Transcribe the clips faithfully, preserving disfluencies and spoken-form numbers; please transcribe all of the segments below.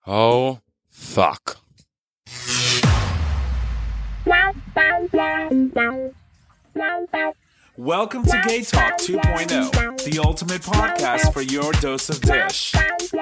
Oh, fuck. Welcome to Gay Talk two point oh, the ultimate podcast for your dose of dish.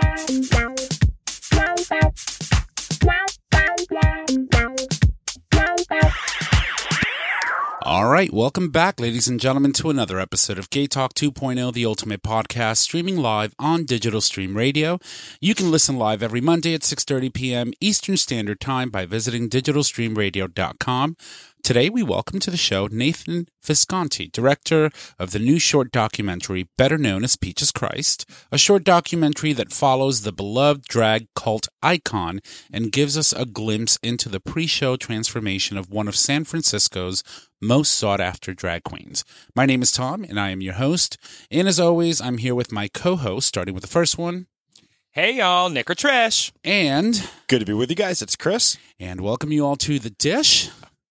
All right, welcome back, ladies and gentlemen, to another episode of Gay Talk two point oh, the ultimate podcast, streaming live on Digital Stream Radio. You can listen live every Monday at six thirty p.m. Eastern Standard Time by visiting digital stream radio dot com. Today, we welcome to the show Nathan Visconti, director of the new short documentary, better known as Peaches Christ, a short documentary that follows the beloved drag cult icon and gives us a glimpse into the pre-show transformation of one of San Francisco's most sought-after drag queens. My name is Tom, and I am your host. And as always, I'm here with my co-host, starting with the first one. Hey, y'all. Nick or Trish. And... Good to be with you guys. It's Chris. And welcome you all to The Dish.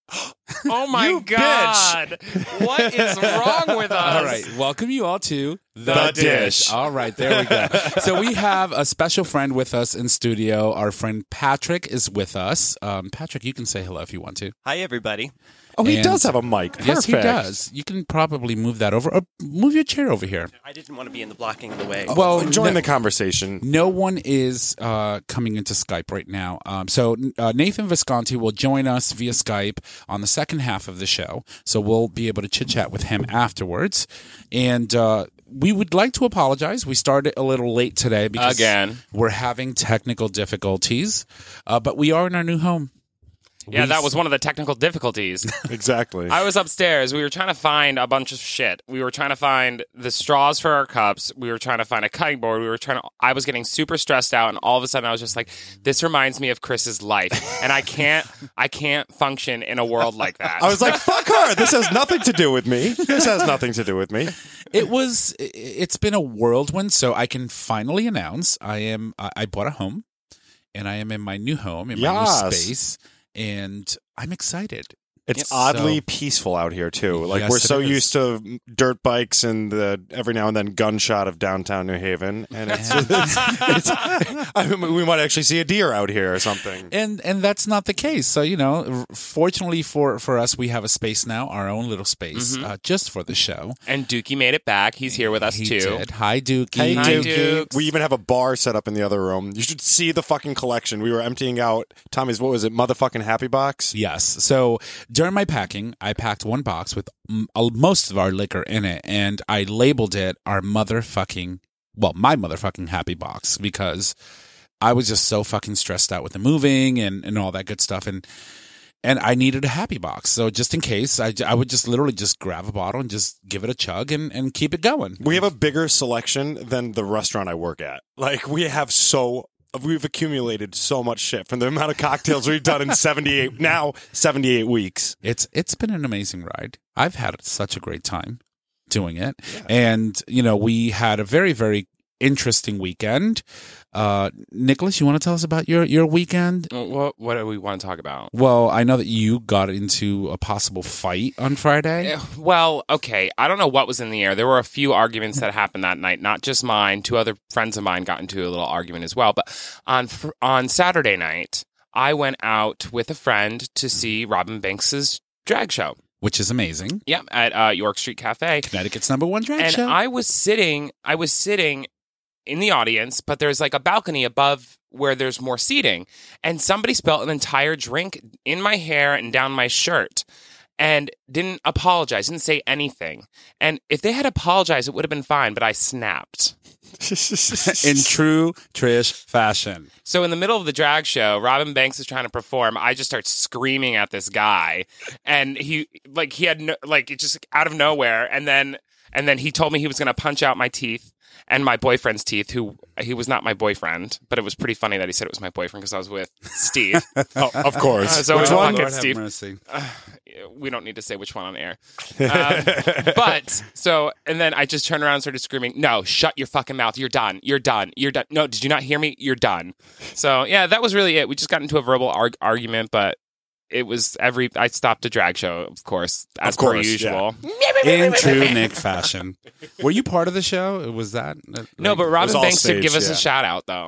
Oh my You God. What is wrong with us? All right. Welcome you all to The Dish. All right. There we go. So we have a special friend with us in studio. Our friend Patrick is with us. Um, Patrick, you can say hello if you want to. Hi, everybody. Oh, he And- does have a mic. Perfect. Yes, he does. You can probably move that over. Or move your chair over here. I didn't want to be in the blocking of the way. Well, Join no- the conversation. No one is uh, coming into Skype right now. Um, so uh, Nathan Visconti will join us via Skype on the second half of the show. So we'll be able to chit-chat with him afterwards. And uh, we would like to apologize. We started a little late today because Again. we're having technical difficulties. Uh, but we are in our new home. Yeah, We- that was one of the technical difficulties. Exactly. I was upstairs. We were trying to find a bunch of shit. We were trying to find the straws for our cups. We were trying to find a cutting board. We were trying to. I was getting super stressed out, and all of a sudden, I was just like, "This reminds me of Chris's life," and I can't. I can't function in a world like that. I was like, fuck her. This has nothing to do with me. This has nothing to do with me. It was. i- It's been a whirlwind. So I can finally announce I am. I I bought a home, and I am in my new home in my Yes. new space, and I'm excited. It's Yes. oddly So- peaceful out here, too. Like, Yes, we're it so is. used to dirt bikes and the every now and then gunshot of downtown New Haven. And it's, it's, it's I mean, we might actually see a deer out here or something. And and that's not the case. So you know, r- fortunately for for us, we have a space now, our own little space, uh, just for the show. and Dookie made it back. He's here with us He too. did. Hi, Dookie. Hey, Hi, Dookie. Dukes. We even have a bar set up in the other room. You should see the fucking collection. We were emptying out Tommy's, what was it, motherfucking Happy Box? Yes. So during my packing, I packed one box with mm, uh, most of our liquor in it, and I labeled it our motherfucking, well, my motherfucking happy box, because I was just so fucking stressed out with the moving and, and all that good stuff. And and I needed a happy box. So just in case, I, j- I would just literally just grab a bottle and just give it a chug and, and keep it going. We have a bigger selection than the restaurant I work at. Like, we have so... We've accumulated so much shit from the amount of cocktails we've done in seventy-eight, now seventy-eight weeks. It's It's been an amazing ride. I've had such a great time doing it. And, you know, we had a very, very interesting weekend. Uh, Nicholas, you want to tell us about your, your weekend? What, what do we want to talk about? Well, I know that you got into a possible fight on Friday. Eh, Well, okay. I don't know what was in the air. There were a few arguments that happened that night. Not just mine. Two other friends of mine got into a little argument as well. But on fr- on Saturday night, I went out with a friend to see Robin Banks's drag show. Which is amazing. Yeah, at uh, York Street Cafe. Connecticut's number one drag And show. I was sitting. I was sitting in the audience, but there's like a balcony above where there's more seating, and somebody spilled an entire drink in my hair and down my shirt. And didn't apologize, didn't say anything. And if they had apologized, it would have been fine, but I snapped. in true Trish fashion. So in the middle of the drag show, Robin Banks is trying to perform. I just start screaming at this guy, and he like he had no, like it just out of nowhere, and then and then he told me he was going to punch out my teeth and my boyfriend's teeth. Who he was not my boyfriend, but it was pretty funny that he said it was my boyfriend because I was with Steve. Oh, of course. Uh, so Which we one? fuck it, Lord have Steve. mercy. We don't need to say which one on air. Um, but so, and then I just turned around and started screaming, "No, shut your fucking mouth. You're done. You're done. You're done. No, did you not hear me? You're done." So yeah, that was really it. We just got into a verbal arg- argument, but it was every, I stopped a drag show, of course, as Of course, per usual. In true Nick fashion. Were you part of the show? Was that? No, but Robin all Banks did staged, give us yeah. a shout out though.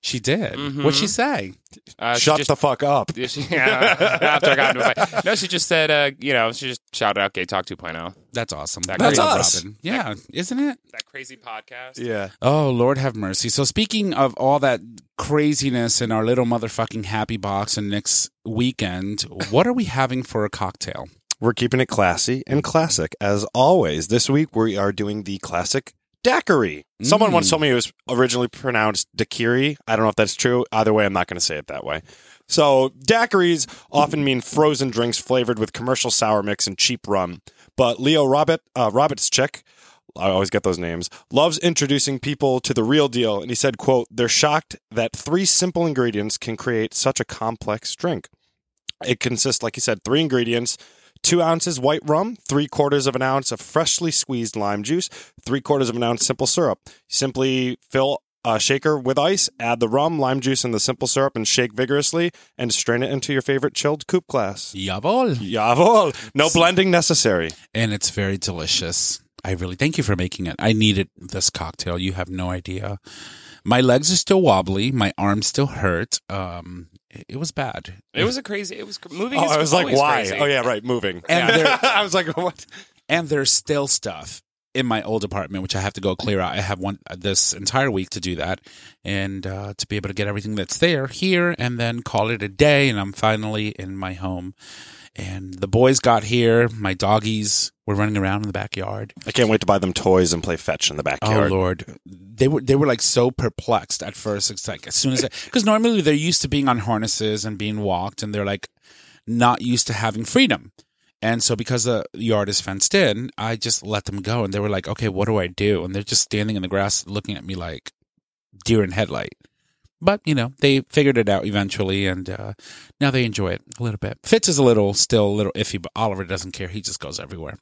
She did. Mhm. What'd she say? Uh, she Shut just- the fuck up. Yeah, she- yeah, after I got into a fight. No, she just said, uh, you know, she just shouted out Gay Talk two point oh. That's awesome. That That's crazy- us. Robin. Yeah, isn't it? That crazy podcast. Yeah. Oh, Lord have mercy. So speaking of all that craziness in our little motherfucking happy box and next weekend, what are we having for a cocktail? We're keeping it classy and classic as always. This week we are doing the classic daiquiri. Someone Mm. once told me it was originally pronounced daiquiri. I don't know if that's true. Either way, I'm not going to say it that way. So daiquiris often mean frozen drinks flavored with commercial sour mix and cheap rum. But Leo Robert, uh, Robert's chick, I always get those names, loves introducing people to the real deal. And he said, quote, they're shocked that three simple ingredients can create such a complex drink. It consists, like he said, three ingredients: two ounces white rum, three quarters of an ounce of freshly squeezed lime juice, three quarters of an ounce simple syrup. Simply fill a shaker with ice, add the rum, lime juice, and the simple syrup, and shake vigorously, and strain it into your favorite chilled coupe glass. Jawohl. Jawohl. No blending necessary. And it's very delicious. I really thank you for making it. I needed this cocktail. You have no idea. My legs are still wobbly. My arms still hurt. Um, it, it was bad. It was a crazy. It was cr- moving. Oh, is I was like, always why? Crazy. Oh, yeah, right, moving. And Yeah. there, I was like, what? and there's still stuff in my old apartment which I have to go clear out. I have one this entire week to do that, and uh, to be able to get everything that's there here, and then call it a day. And I'm finally in my home. And the boys got here. My doggies were running around in the backyard. I can't wait to buy them toys and play fetch in the backyard. Oh Lord, they were they were like so perplexed at first. It's like as soon as because normally they're used to being on harnesses and being walked, and they're like not used to having freedom. And so because the yard is fenced in, I just let them go, and they were like, "Okay, what do I do?" And they're just standing in the grass, looking at me like deer in headlight. But, you know, they figured it out eventually, and uh, now they enjoy it a little bit. Fitz is a little, still a little iffy, but Oliver doesn't care. He just goes everywhere.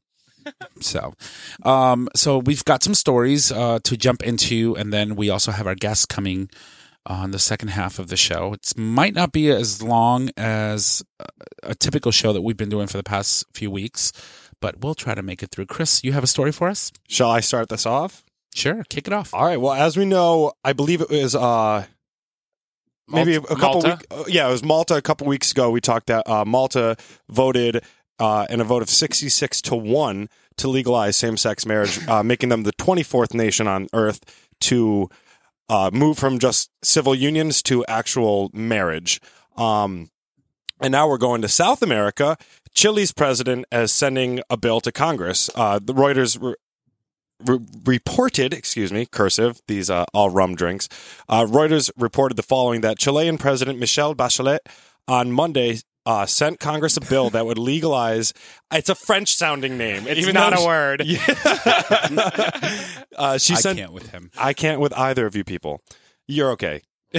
so, um, so we've got some stories uh, to jump into, and then we also have our guests coming on the second half of the show. It might not be as long as a typical show that we've been doing for the past few weeks, but we'll try to make it through. Chris, you have a story for us? Shall I start this off? Sure, kick it off. All right. Well, as we know, I believe it was uh, maybe a, a couple Malta? weeks. Uh, yeah, it was Malta a couple weeks ago. We talked that uh, Malta voted uh, in a vote of sixty-six to one to legalize same-sex marriage, uh, making them the twenty-fourth nation on earth to uh, move from just civil unions to actual marriage. Um, and now we're going to South America. Chile's president is sending a bill to Congress. Uh, the Reuters re- re- reported, excuse me, cursive, these uh, all rum drinks. Uh, Reuters reported the following, that Chilean President Michelle Bachelet on Monday uh, sent Congress a bill that would legalize, it's a French-sounding name. It's Even not though a she- word. uh, she I sent, can't with him. I can't with either of you people. You're okay.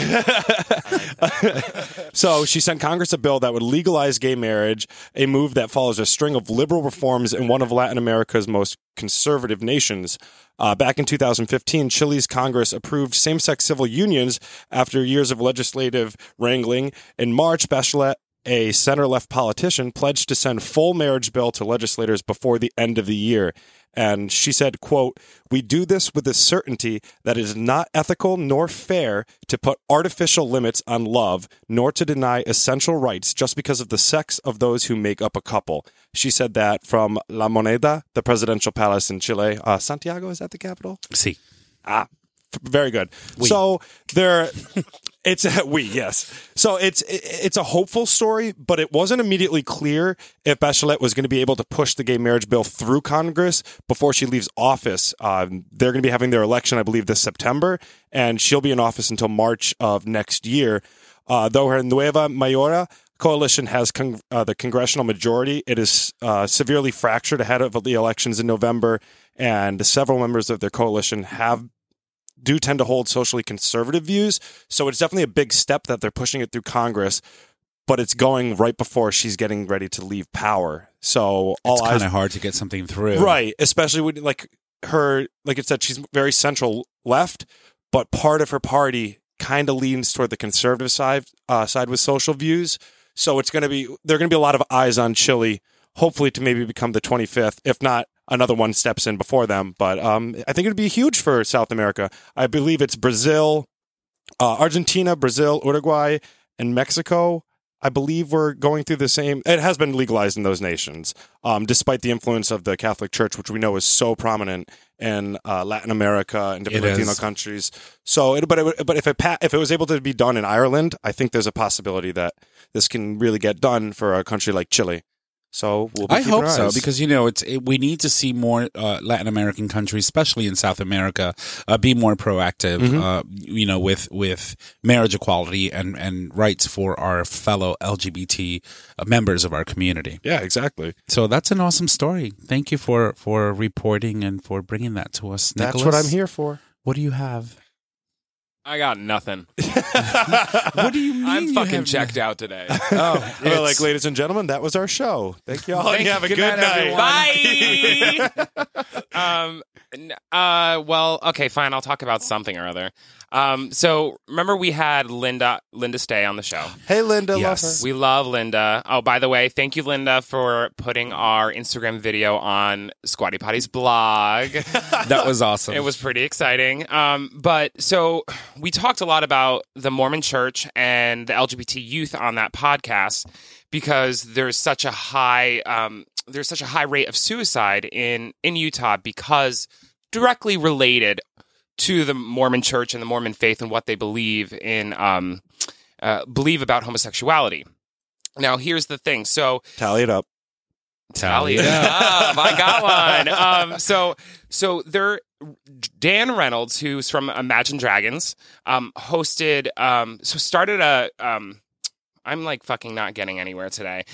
So she sent Congress a bill that would legalize gay marriage, a move that follows a string of liberal reforms in one of Latin America's most conservative nations. Uh, back in two thousand fifteen, Chile's Congress approved same-sex civil unions after years of legislative wrangling. In March, Bachelet, a center-left politician, pledged to send full marriage bill to legislators before the end of the year. And she said, quote, "We do this with the certainty that it is not ethical nor fair to put artificial limits on love, nor to deny essential rights just because of the sex of those who make up a couple." She said that from La Moneda, the presidential palace in Chile. Uh, Santiago, is that the capital? See. Ah, f- very good. So there, it's a we yes. So it's it, it's a hopeful story, but it wasn't immediately clear if Bachelet was going to be able to push the gay marriage bill through Congress before she leaves office. Um, they're going to be having their election, I believe, this September, and she'll be in office until March of next year. Uh, though her Nueva Mayoría coalition has con- uh, the congressional majority, it is uh, severely fractured ahead of the elections in November, and several members of their coalition have do tend to hold socially conservative views. So it's definitely a big step that they're pushing it through Congress, but it's going right before she's getting ready to leave power. So all It's eyes, kind of hard to get something through. right? Especially with like her, like it said, she's very central left, but part of her party kind of leans toward the conservative side, uh, side with social views. So it's going to be, there are going to be a lot of eyes on Chile, hopefully to maybe become the twenty-fifth, if not another one steps in before them. But um, I think it would be huge for South America. I believe it's Brazil, Uh, Argentina, Brazil, Uruguay, and Mexico, I believe, were going through the same. It has been legalized in those nations, um, despite the influence of the Catholic Church, which we know is so prominent in uh, Latin America and different It Latino is. countries. So, it, but it, but if it pa- if it was able to be done in Ireland, I think there's a possibility that this can really get done for a country like Chile. So we'll be I keeping hope our so eyes. because you know it's it, we need to see more uh, Latin American countries, especially in South America, uh, be more proactive. Mm-hmm. Uh, you know, with with marriage equality and and rights for our fellow L G B T members of our community. Yeah, exactly. So that's an awesome story. Thank you for for reporting and for bringing that to us, That's Nicholas. what I'm here for. What do you have? I got nothing. What do you mean? I'm you fucking have- checked out today. Oh, Well, like, it's- ladies and gentlemen, that was our show. Thank you all. Thank and you. have a Good good, night, night. Bye. um. n- Uh. Well. Okay. Fine. I'll talk about something or other. Um. So remember we had Linda Linda Stay on the show. Hey, Linda. Yes. Love her. We love Linda. Oh, by the way, thank you, Linda, for putting our Instagram video on Squatty Potty's blog. that was awesome. It was pretty exciting. Um, but so we talked a lot about the Mormon Church and the L G B T youth on that podcast because there's such a high um, there's such a high rate of suicide in in Utah because directly related to the Mormon Church and the Mormon faith and what they believe in um, uh, believe about homosexuality. Now, here's the thing. So Tally it up. Tally it up. I got one. Um, so, so there, Dan Reynolds, who's from Imagine Dragons, um, hosted, um, so started a, um, I'm like fucking not getting anywhere today.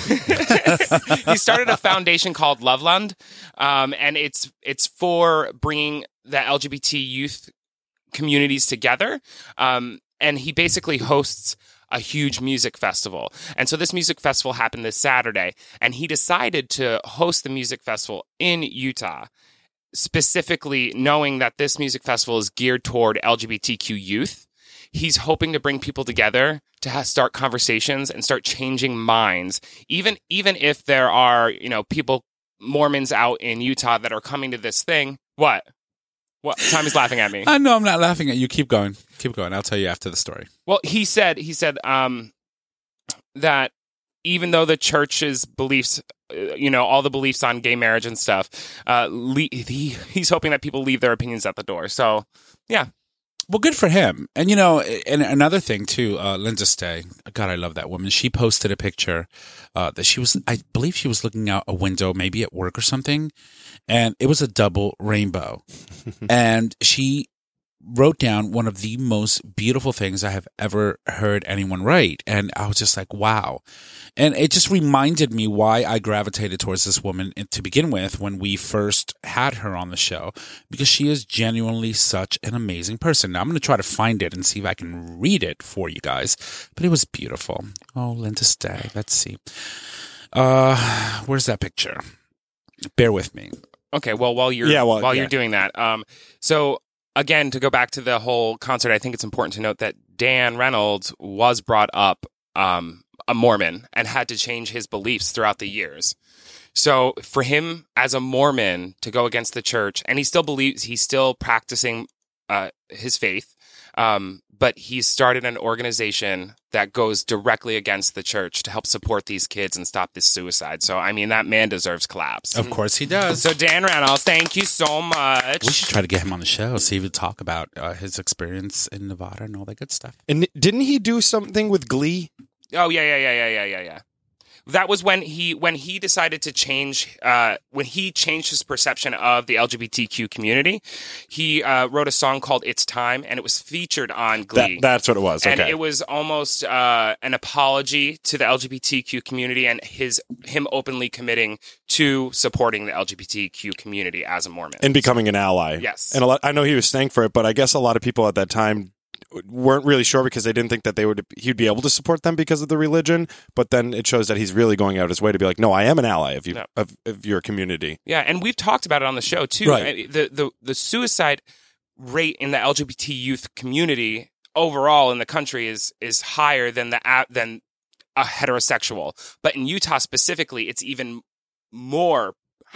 He started a foundation called Loveland, um, and it's it's for bringing the L G B T youth communities together. Um, and he basically hosts a huge music festival. And so this music festival happened this Saturday, and he decided to host the music festival in Utah, specifically knowing that this music festival is geared toward L G B T Q youth. He's hoping to bring people together to ha- start conversations and start changing minds, even even if there are, you know, people, Mormons out in Utah that are coming to this thing. What? What? Tommy's laughing at me. I know I'm not laughing at you. Keep going. Keep going. I'll tell you after the story. Well, he said he said um, that even though the church's beliefs, uh, you know, all the beliefs on gay marriage and stuff, uh, le- he, he's hoping that people leave their opinions at the door. So, yeah. Well, good for him. And, you know, and another thing, too, uh, Linda Stay, God, I love that woman. She posted a picture uh, that she was, I believe she was looking out a window, maybe at work or something, and it was a double rainbow. And she wrote down one of the most beautiful things I have ever heard anyone write. And I was just like, wow. And it just reminded me why I gravitated towards this woman to begin with when we first had her on the show, because she is genuinely such an amazing person. Now, I'm going to try to find it and see if I can read it for you guys, but it was beautiful. Oh, Linda Stay. Let's see. Uh, where's that picture? Bear with me. Okay. Well, while you're Yeah, well, while yeah. you're doing that, um, so again, to go back to the whole concert, I think it's important to note that Dan Reynolds was brought up um, a Mormon and had to change his beliefs throughout the years. So for him as a Mormon to go against the church, and he still believes he's still practicing uh, his faith, um, but he's started an organization that goes directly against the church to help support these kids and stop this suicide. So, I mean, that man deserves claps. Of course he does. So, Dan Reynolds, thank you so much. We should try to get him on the show, see if he'll talk about uh, his experience in Nevada and all that good stuff. And didn't he do something with Glee? Oh yeah, yeah, yeah, yeah, yeah, yeah, yeah. That was when he when he decided to change uh, when he changed his perception of the L G B T Q community. He uh, wrote a song called "It's Time," and it was featured on Glee. That, that's what it was. And Okay. it was almost uh, an apology to the L G B T Q community and his him openly committing to supporting the L G B T Q community as a Mormon. and becoming an ally. Yes. And a lot, I know he was staying for it, but I guess a lot of people at that time weren't really sure because they didn't think that they would he'd be able to support them because of the religion. But then it shows that he's really going out his way to be like, no, I am an ally of you No. of, of your community. Yeah, and we've talked about it on the show too. Right. The the the suicide rate in the L G B T youth community overall in the country is is higher than the a- than a heterosexual, but in Utah specifically, it's even more high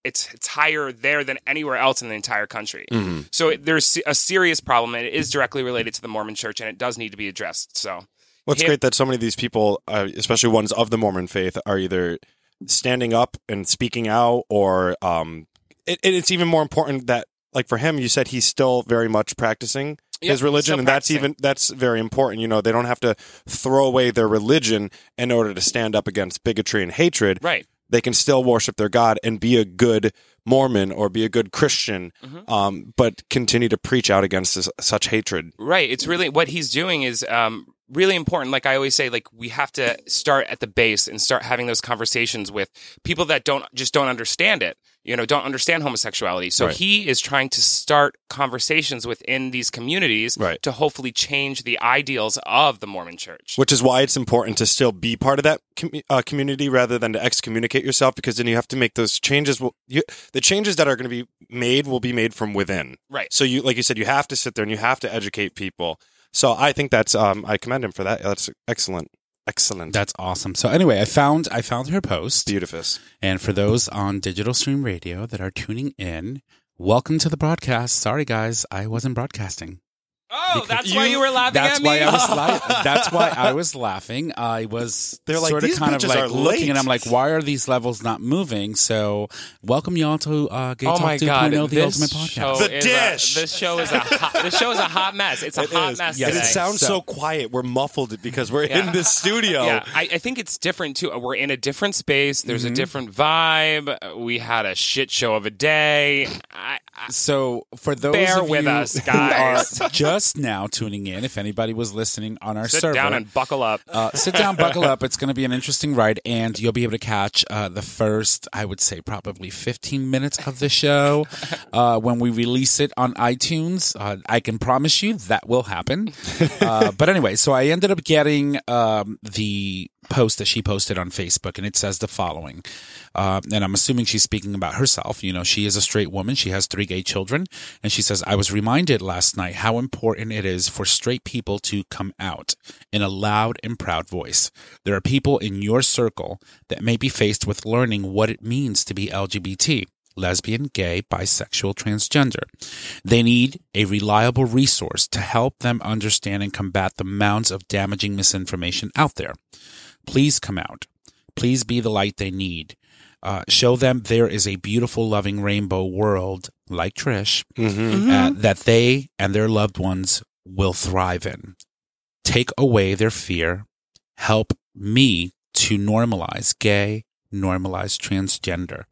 it's it's higher there than anywhere else in the entire country. Mm-hmm. So it, there's a serious problem, and it is directly related to the Mormon Church, and it does need to be addressed. So, well, it's him- great that so many of these people, uh, especially ones of the Mormon faith, are either standing up and speaking out, or um, it, it's even more important that, like for him, you said he's still very much practicing Yeah, his religion, still and that's practicing. even that's very important. You know, they don't have to throw away their religion in order to stand up against bigotry and hatred. Right. They can still worship their God and be a good Mormon or be a good Christian, Mm-hmm. um, but continue to preach out against this, such hatred. Right. It's really what he's doing is um, really important. Like I always say, like we have to start at the base and start having those conversations with people that don't just don't understand it. You know, don't understand homosexuality. So Right. he is trying to start conversations within these communities Right. to hopefully change the ideals of the Mormon Church. Which is why it's important to still be part of that com- uh, community rather than to excommunicate yourself, because then you have to make those changes. Will, you, the changes that are going to be made will be made from within. Right. So you, like you said, you have to sit there and you have to educate people. So I think that's, um, I commend him for that. That's excellent. Excellent. That's awesome. So anyway, I found I found her post. beautiful. And for those on Digital Stream Radio that are tuning in, welcome to the broadcast. Sorry guys, I wasn't broadcasting. Oh, that's you- why you were laughing That's at why me? I was la- that's why I was laughing. I was They're like, sort of "These kind of bitches like are looking, late." and I'm like, why are these levels not moving? So, welcome y'all to uh, Gay Oh Talk my God! 2.0, the This Ultimate show Podcast. The is dish! A, this show is a hot, this show is a hot mess. It's a It hot is. mess Yes. And today. it sounds so, So- quiet. We're muffled because we're Yeah. in this studio. Yeah, I, I think it's different too. We're in a different space. There's Mm-hmm. a different vibe. We had a shit show of a day. I, I, So, for those Bear of with you us, who guys. are just now tuning in, if anybody was listening on our sit server, down and buckle up. Uh, sit down, buckle up. It's going to be an interesting ride, and you'll be able to catch uh, the first, I would say, probably fifteen minutes of the show uh, when we release it on iTunes. Uh, I can promise you that will happen. Uh, but anyway, so I ended up getting um, the post that she posted on Facebook, and it says the following. Uh, and I'm assuming she's speaking about herself. You know, she is a straight woman. She has three gay children. And she says, I was reminded last night how important it is for straight people to come out in a loud and proud voice. There are people in your circle that may be faced with learning what it means to be L G B T. Lesbian, gay, bisexual, transgender. They need a reliable resource to help them understand and combat the mounds of damaging misinformation out there. Please come out. Please be the light they need. Uh, show them there is a beautiful, loving rainbow world, like Trish, Mm-hmm. uh, that they and their loved ones will thrive in. Take away their fear. Help me to normalize gay, normalize transgender.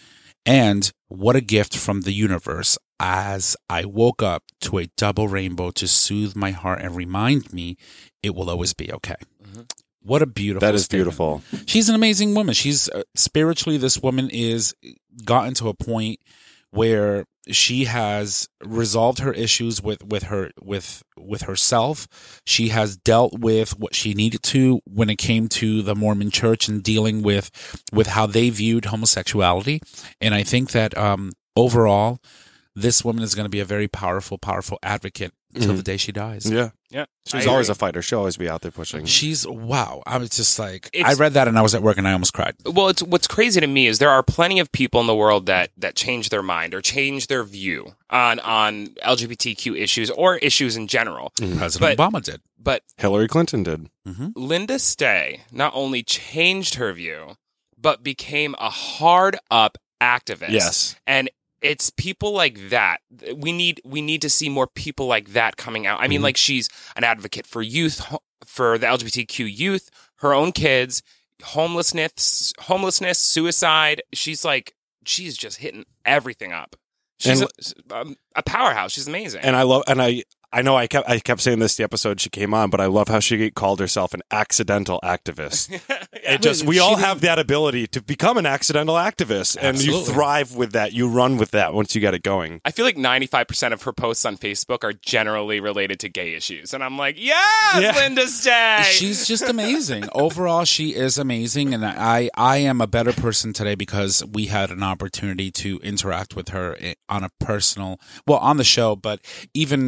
And what a gift from the universe as I woke up to a double rainbow to soothe my heart and remind me it will always be okay. Mm-hmm. What a beautiful That is statement. beautiful. She's an amazing woman. She's uh, spiritually, this woman is gotten to a point where she has resolved her issues with, with her with with herself. She has dealt with what she needed to when it came to the Mormon Church and dealing with with how they viewed homosexuality. And I think that um, overall, this woman is going to be a very powerful, powerful advocate until Mhm. the day she dies. Yeah. Yeah, She's I always agree. a fighter. She'll always be out there pushing. She's wow. I was just like, It's- I read that and I was at work and I almost cried. Well, it's what's crazy to me is there are plenty of people in the world that that change their mind or change their view on on L G B T Q issues or issues in general. President But- Obama did. But Hillary Clinton did. Linda Stay not only changed her view, but became a hard up activist. Yes. And it's people like that. We need we need to see more people like that coming out. I mean, like she's an advocate for youth, ho- for the L G B T Q youth, her own kids, homelessness, homelessness, suicide. She's like she's just hitting everything up. She's And- a, um, a powerhouse. She's amazing. And I love, and I, I know I kept, I kept saying this the episode she came on, but I love how she called herself an accidental activist. It just, we She all didn't- have that ability to become an accidental activist, and you Absolutely. thrive with that. You run with that once you get it going. I feel like ninety-five percent of her posts on Facebook are generally related to gay issues. And I'm like, yes, Yeah. Linda Stay. She's just amazing. Overall, she is amazing, and I I am a better person today because we had an opportunity to interact with her i- on a personal, well, on the show, but even like outside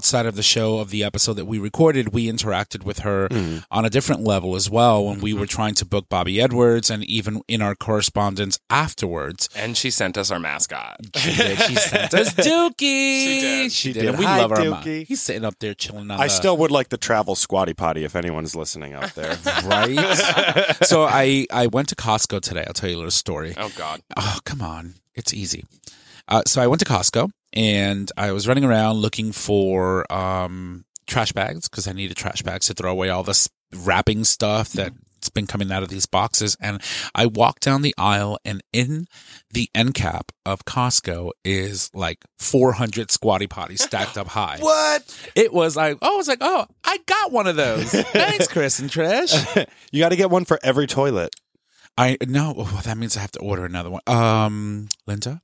outside of the show of the episode that we recorded, we interacted with her mm. on a different level as well when we were trying to book Bobby Edwards, and even in our correspondence afterwards. And she sent us our mascot. She did. She sent us Dookie. She did. She, She did. did. And we Hi, love our Dookie. mom. He's sitting up there chilling on I the... still would like the travel squatty potty if anyone's listening out there. Right? So I, I went to Costco today. I'll tell you a little story. Oh, God. Oh, come on. It's easy. Uh, so I went to Costco, and I was running around looking for um, trash bags because I needed trash bags to throw away all this wrapping stuff that's been coming out of these boxes. And I walked down the aisle, and in the end cap of Costco is like four hundred squatty potties stacked up high. What? It was like, oh, I was like, oh, I got one of those. Thanks, Chris and Trish. You got to get one for every toilet. I no, oh, that means I have to order another one. Um, Linda,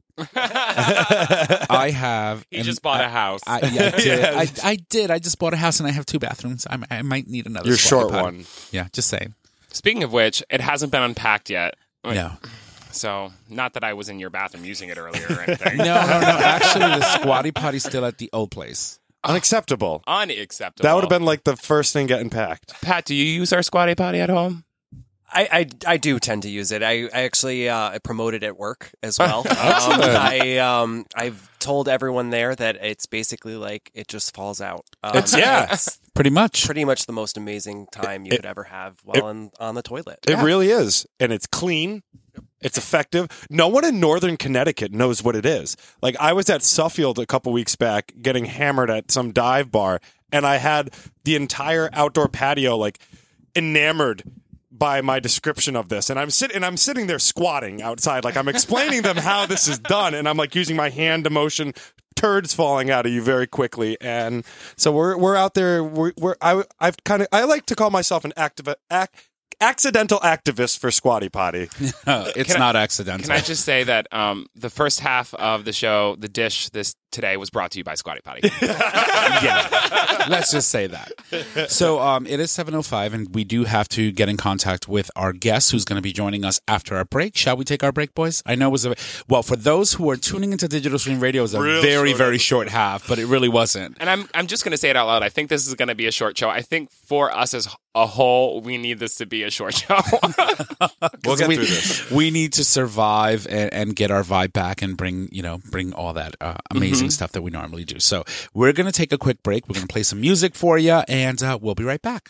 I have. He and just bought I- a house. I, yeah, I did. I, I did. I just bought a house and I have two bathrooms. I, I might need another. Your squatty short potty. one. Yeah, just saying. Speaking of which, it hasn't been unpacked yet. No, So, not that I was in your bathroom using it earlier or anything. no, no, no. Actually, the squatty potty's still at the old place. Unacceptable. Unacceptable. That would have been like the first thing getting packed. Pat, do you use our squatty potty at home? I, I, I do tend to use it. I, I actually uh, I promote it at work as well. um, I um I've told everyone there that it's basically like it just falls out. Um, It's yeah. it's Pretty much. pretty much the most amazing time you It- could ever have while on, on the toilet. It really is. And it's clean. It's effective. No one in Northern Connecticut knows what it is. Like, I was at Suffield a couple weeks back getting hammered at some dive bar, and I had the entire outdoor patio, like, enamored by my description of this. And I'm sitting and I'm sitting there squatting outside, like I'm explaining them how this is done, and I'm like using my hand to motion turds falling out of you very quickly. And so we're we're out there. We're, we're I I've kind of I like to call myself an active ac, accidental activist for Squatty Potty. Uh, it's Can I- not accidental. Can I just say that um, the first half of the show, the dish this today, was brought to you by Squatty Potty. Yeah. Let's just say that. So um, it is seven oh five, and we do have to get in contact with our guest who's going to be joining us after our break. Shall we take our break, boys? I know it was a well for those who are tuning into Digital Stream Radio, it was a Real very short very episode. short half, but it really wasn't. And I'm I'm just going to say it out loud. I think this is going to be a short show. I think for us as a whole, we need this to be a short show. We'll get we, through this. we need to survive and, and get our vibe back and bring you know bring all that uh, amazing stuff that we normally do. So we're going to take a quick break. We're going to play some music for you, and uh, we'll be right back.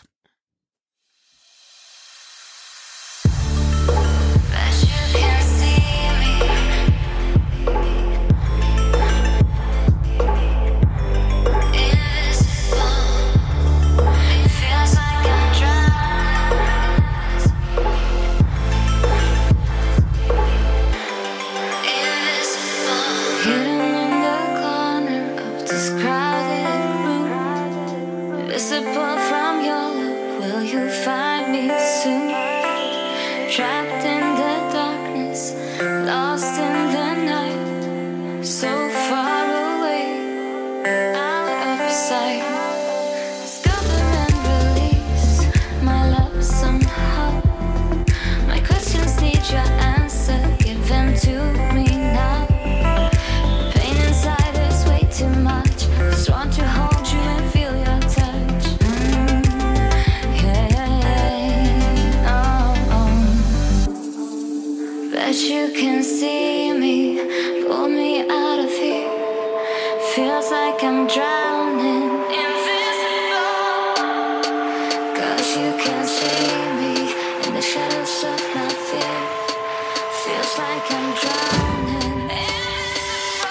Visible from your look, will you find me soon? Trapped in the darkness, lost in the night, so far away, out of sight. Discover and release my love somehow. My questions need your answer, give them to me now. Pain inside is way too much, just want to hold you and feel your touch. Mm, yeah, oh, oh. Bet you can see me, pull me out of here. Feels like I'm drowning, invisible. Cause you can see me in the shadows of my fear. Feels like I'm drowning, invisible.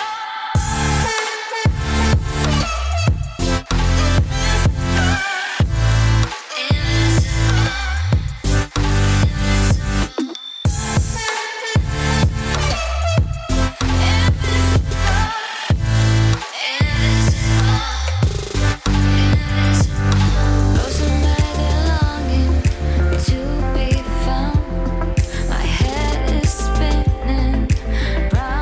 To be found, my head is spinning.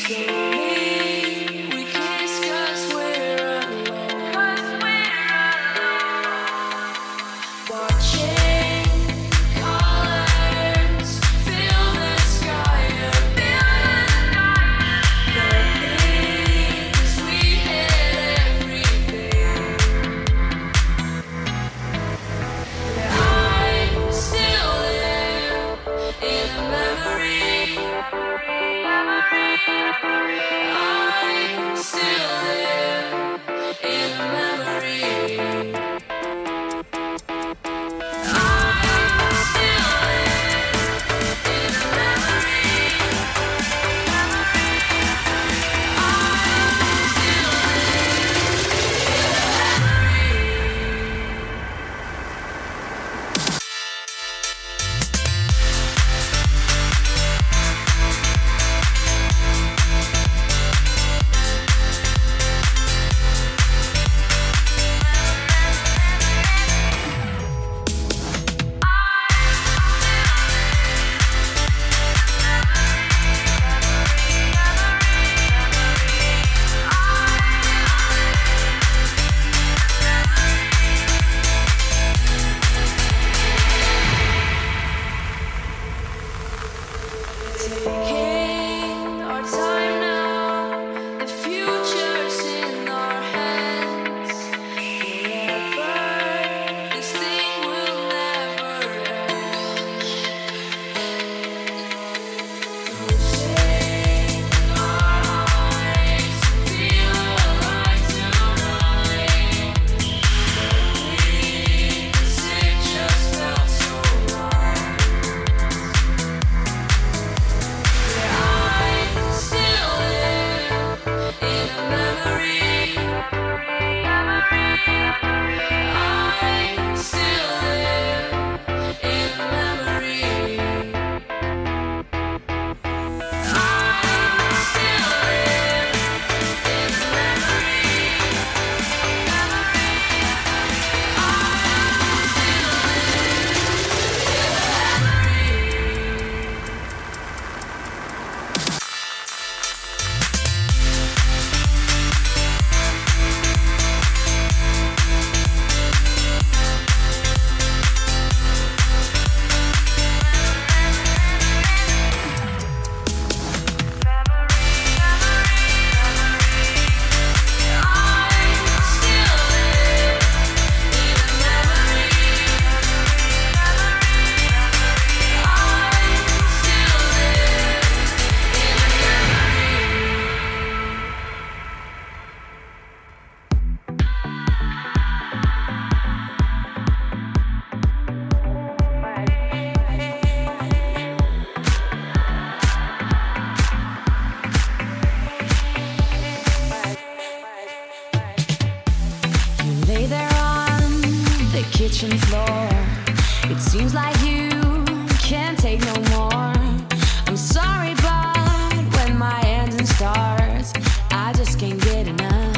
kitchen floor. It seems like you can't take no more. I'm sorry, but when my engine starts, I just can't get enough.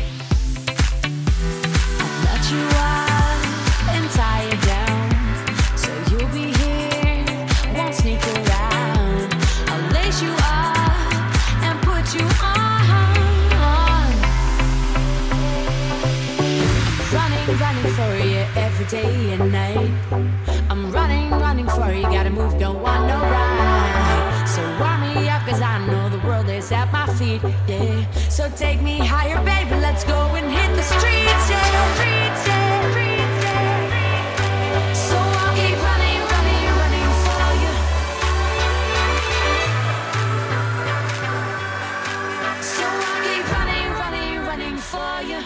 I'll let you up and tie you down, so you'll be here, won't sneak around. I'll lace you up and put you on. Running, running for you every day and night. I'm running, running for you, gotta move, don't want no ride. So warm me up, cause I know the world is at my feet, yeah. So take me higher, baby, let's go and hit the streets, yeah. Streets, yeah, streets, yeah. So I'll keep running, running, running for you. So I'll keep running, running, running for you.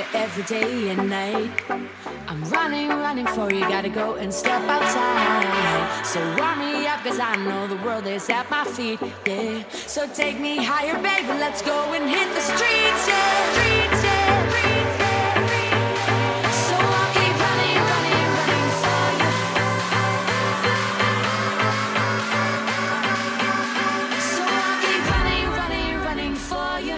every day and night. I'm running, running for you, gotta go and step outside. So warm me up, cause I know the world is at my feet, yeah. So take me higher, baby, let's go and hit the streets, yeah. Streets, yeah. Streets, yeah. So I'll keep running, running, running for you. So I'll keep running, running, running for you.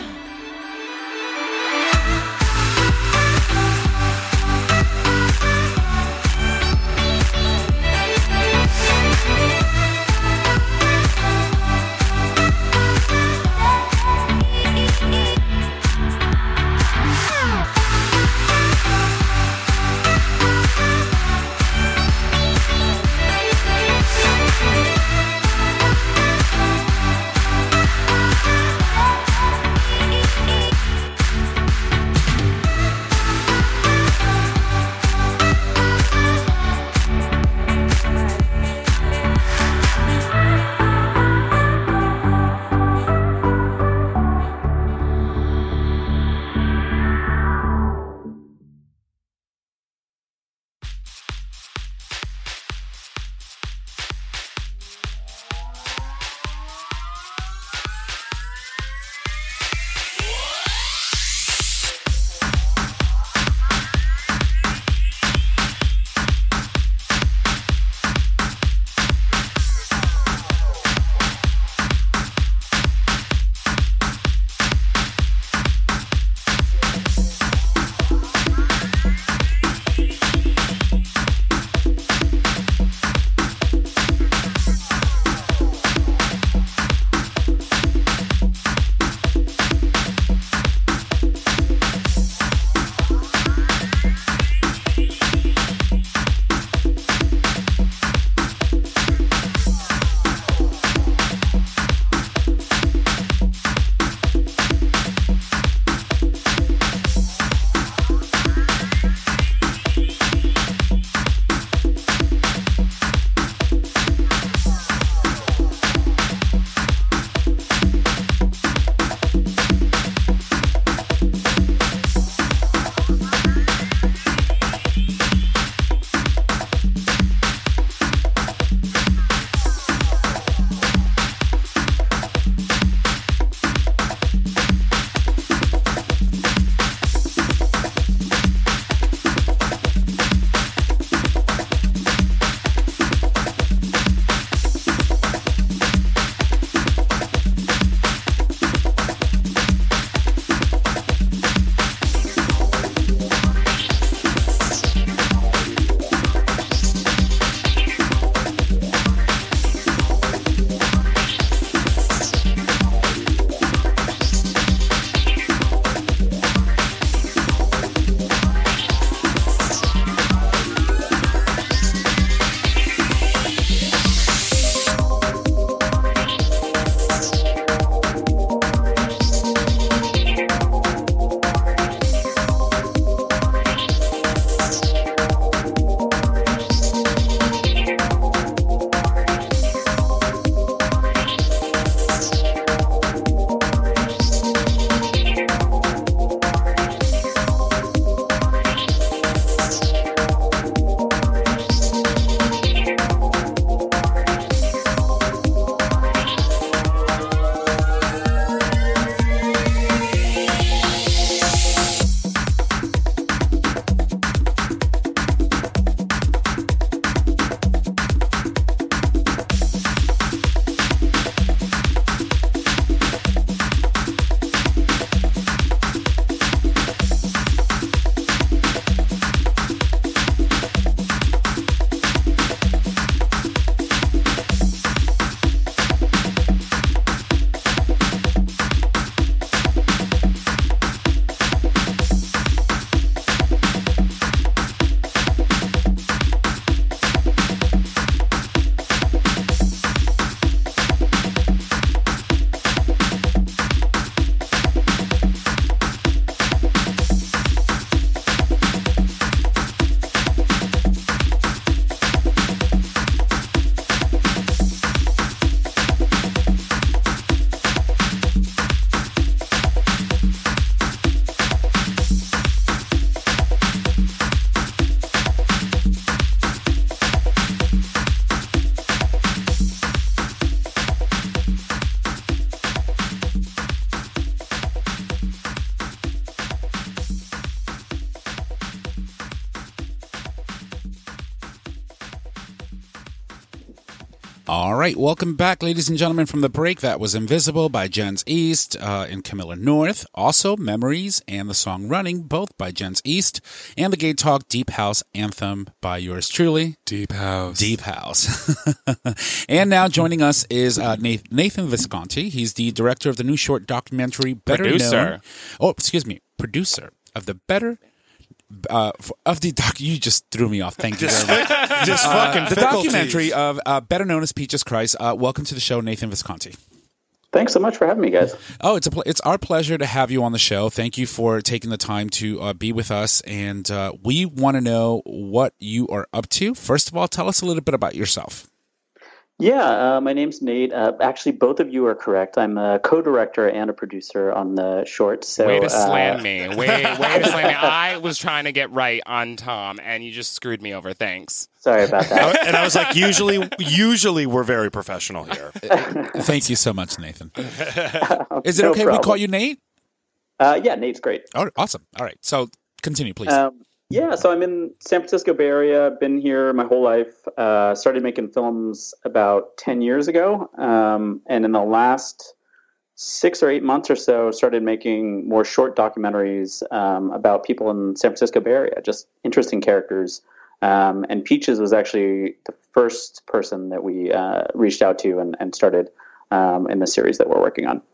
right, welcome back, ladies and gentlemen, from the break. That was Invisible by Jens East uh, and Camilla North. Also, Memories and the song Running, both by Jens East. And the Gay Talk Deep House Anthem by yours truly. Deep House. Deep House. And now joining us is uh, Nathan Visconti. He's the director of the new short documentary, Better Producer. Known. Oh, excuse me, producer of the Better... Uh, of the doc, you just threw me off. Thank you very much. Just fucking Uh, the difficulties. documentary of uh, Better Known as Peaches Christ. Uh, welcome to the show, Nathan Visconti. Thanks so much for having me, guys. Oh, it's a pl- it's our pleasure to have you on the show. Thank you for taking the time to uh, be with us, and uh, we want to know what you are up to. First of all, tell us a little bit about yourself. Yeah, uh, my name's Nate. Uh, actually, both of you are correct. I'm a co-director and a producer on the short. So, way to uh, slam me. Way, way to slam me. I was trying to get right on Tom, and you just screwed me over. Thanks. Sorry about that. And I was like, usually, usually we're very professional here. Thank you so much, Nathan. Is it No okay if we problem. call you Nate? Uh, yeah, Nate's great. Oh, awesome. All right. So continue, please. Um, yeah, so I'm in San Francisco Bay Area. Been here my whole life. Uh, started making films about ten years ago, um, and in the last six or eight months or so, started making more short documentaries um, about people in San Francisco Bay Area, just interesting characters. Um, and Peaches was actually the first person that we uh, reached out to and, and started um, in the series that we're working on.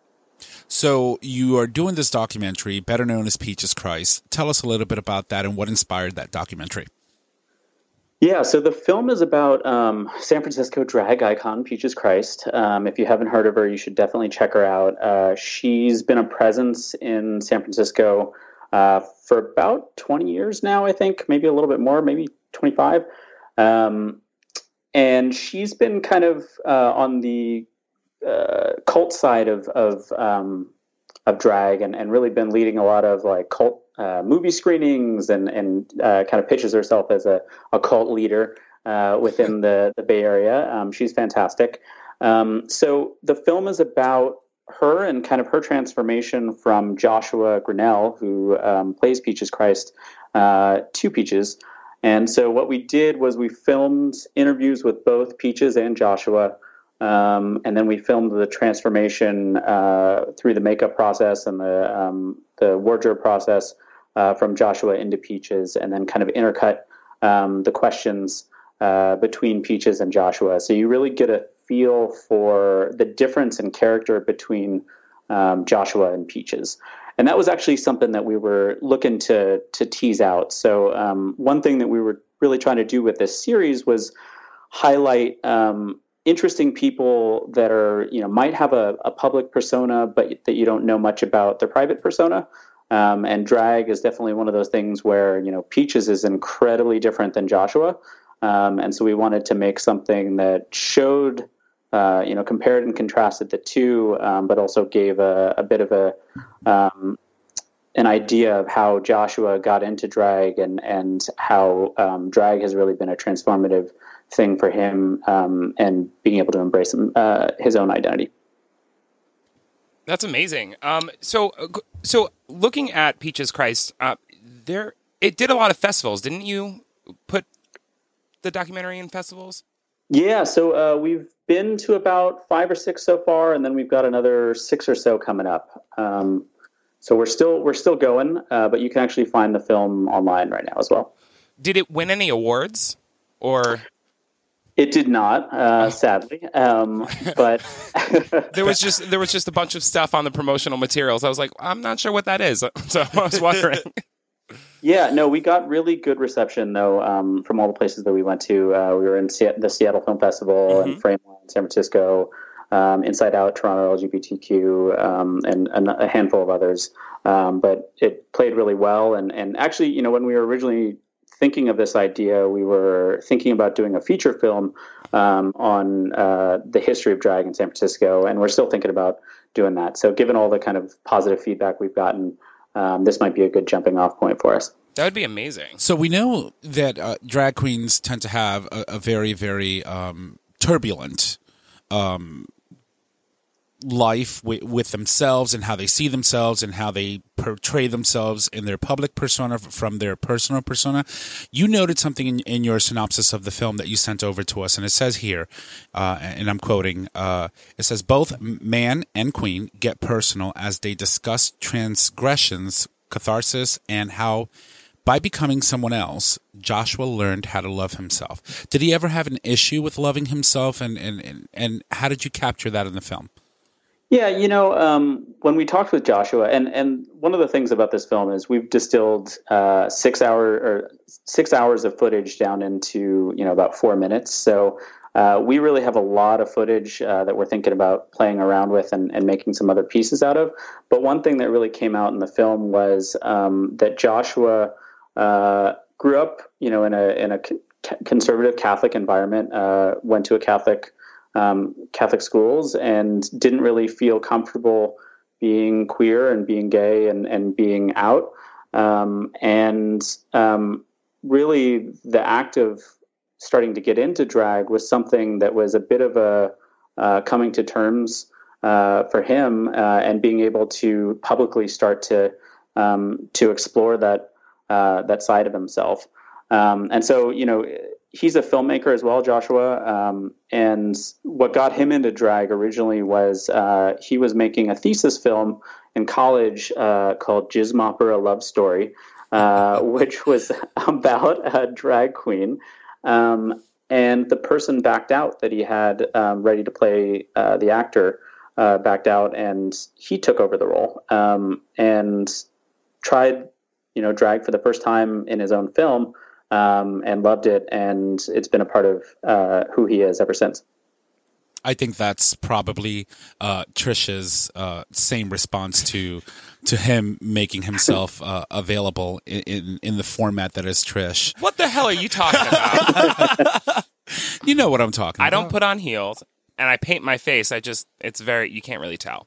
So you are doing this documentary, Better Known as Peaches Christ. Tell us a little bit about that and what inspired that documentary. Yeah, so the film is about um, San Francisco drag icon Peaches Christ. Um, if you haven't heard of her, you should definitely check her out. Uh, she's been a presence in San Francisco uh, for about twenty years now, I think, maybe a little bit more, maybe twenty-five. Um, and she's been kind of uh, on the uh, cult side of of, um, of drag, and, and really been leading a lot of like cult uh, movie screenings, and and uh, kind of pitches herself as a, a cult leader uh, within the the Bay Area. Um, she's fantastic. Um, so the film is about her and kind of her transformation from Joshua Grinnell, who um, plays Peaches Christ, uh, to Peaches. And so what we did was we filmed interviews with both Peaches and Joshua. Um, and then we filmed the transformation uh, through the makeup process and the um, the wardrobe process uh, from Joshua into Peaches, and then kind of intercut um, the questions uh, between Peaches and Joshua. So you really get a feel for the difference in character between um, Joshua and Peaches. And that was actually something that we were looking to to tease out. So um, one thing that we were really trying to do with this series was highlight um, interesting people that are, you know, might have a, a public persona, but that you don't know much about their private persona. Um, and drag is definitely one of those things where, you know, Peaches is incredibly different than Joshua. Um, and so we wanted to make something that showed, uh, you know, compared and contrasted the two, um, but also gave a, a bit of a, um, an idea of how Joshua got into drag, and, and how um, drag has really been a transformative thing for him, um, and being able to embrace him, uh, his own identity. That's amazing. Um, so, so looking at Peaches Christ, uh, there it did a lot of festivals, didn't you? Put the documentary in festivals? Yeah, so uh, we've been to about five or six so far, and then we've got another six or so coming up. Um, so we're still we're still going, uh, but you can actually find the film online right now as well. Did it win any awards, or? It did not, uh, sadly, um, but there was just there was just a bunch of stuff on the promotional materials. I was like, I'm not sure what that is, so I was wondering. Yeah, no, we got really good reception though um, from all the places that we went to. Uh, we were in Se- the Seattle Film Festival, mm-hmm. and Frameline, San Francisco, um, Inside Out, Toronto L G B T Q, um, and, and a handful of others. Um, but it played really well, and and actually, you know, when we were originally thinking of this idea, we were thinking about doing a feature film um, on uh, the history of drag in San Francisco, and we're still thinking about doing that. So given all the kind of positive feedback we've gotten, um, this might be a good jumping off point for us. That would be amazing. So we know that uh, drag queens tend to have a, a very, very um, turbulent um, life with, with themselves and how they see themselves and how they portray themselves in their public persona from their personal persona. You noted something in, in your synopsis of the film that you sent over to us, and it says here, uh, and I'm quoting, uh, it says, both man and queen get personal as they discuss transgressions, catharsis, and how by becoming someone else, Joshua learned how to love himself. Did he ever have an issue with loving himself, and, and, and, and how did you capture that in the film? Yeah, you know, um, when we talked with Joshua, and, and one of the things about this film is we've distilled uh, six hour or six hours of footage down into, you know, about four minutes. So uh, we really have a lot of footage uh, that we're thinking about playing around with and, and making some other pieces out of. But one thing that really came out in the film was um, that Joshua uh, grew up, you know, in a in a conservative Catholic environment, uh, went to a Catholic Um, Catholic schools, and didn't really feel comfortable being queer and being gay and, and being out. Um, and um, really the act of starting to get into drag was something that was a bit of a uh, coming to terms uh, for him, uh, and being able to publicly start to um, to explore that uh, that side of himself. Um, and so, you know, he's a filmmaker as well, Joshua. Um, and what got him into drag originally was uh, he was making a thesis film in college uh, called Jizz Mopper, A Love Story, uh, which was about a drag queen. Um, and the person backed out that he had um, ready to play uh, the actor, uh, backed out, and he took over the role um, and tried, you know, drag for the first time in his own film. Um, and loved it, and it's been a part of uh, who he is ever since. I think that's probably uh, Trish's uh, same response to to him making himself uh, available in, in in the format that is Trish. What the hell are you talking about? You know what I'm talking I about. don't put on heels, and I paint my face. I just, it's very, you can't really tell.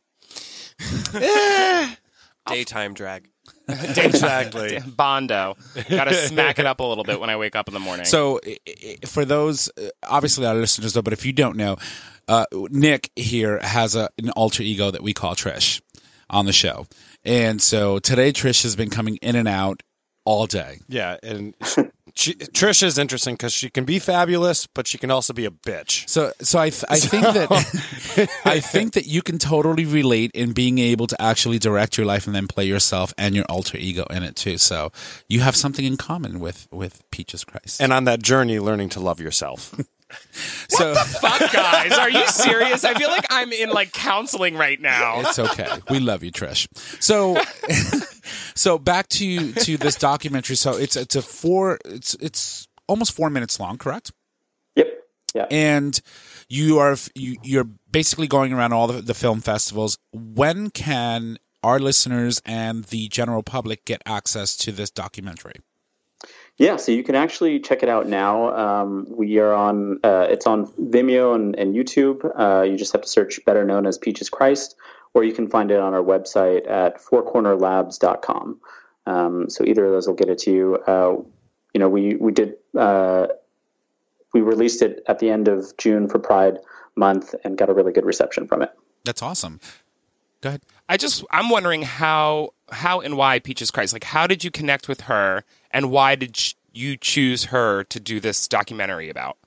Daytime drag. Exactly. Bondo. Gotta smack it up a little bit when I wake up in the morning. So, i- i- for those, uh, obviously our listeners know, but if you don't know, uh, Nick here has a, an alter ego that we call Trish on the show. And so today Trish has been coming in and out all day. Yeah, and she, Trish is interesting because she can be fabulous, but she can also be a bitch. So, so I, th- I think that I think that you can totally relate in being able to actually direct your life and then play yourself and your alter ego in it too. So you have something in common with with Peaches Christ. And on that journey, learning to love yourself. So Fuck, guys. Are you serious? I feel like I'm in like counseling right now. it's okay. We love you, Trish. So, so back to to this documentary. So it's it's a four. It's it's almost four minutes long, correct? Yep. Yeah. And you are you, you're basically going around all the, the film festivals. When can our listeners and the general public get access to this documentary? Yeah, so you can actually check it out now. Um, we are on, uh, it's on Vimeo and, and YouTube. Uh, you just have to search Better Known as Peaches Christ, or you can find it on our website at four corner labs dot com. Um, so either of those will get it to you. Uh, you know, we, we did, uh, we released it at the end of June for Pride Month and got a really good reception from it. That's awesome. Go ahead. I just, I'm wondering how, how and why Peaches Christ. Like, how did you connect with her, and why did sh- you choose her to do this documentary about?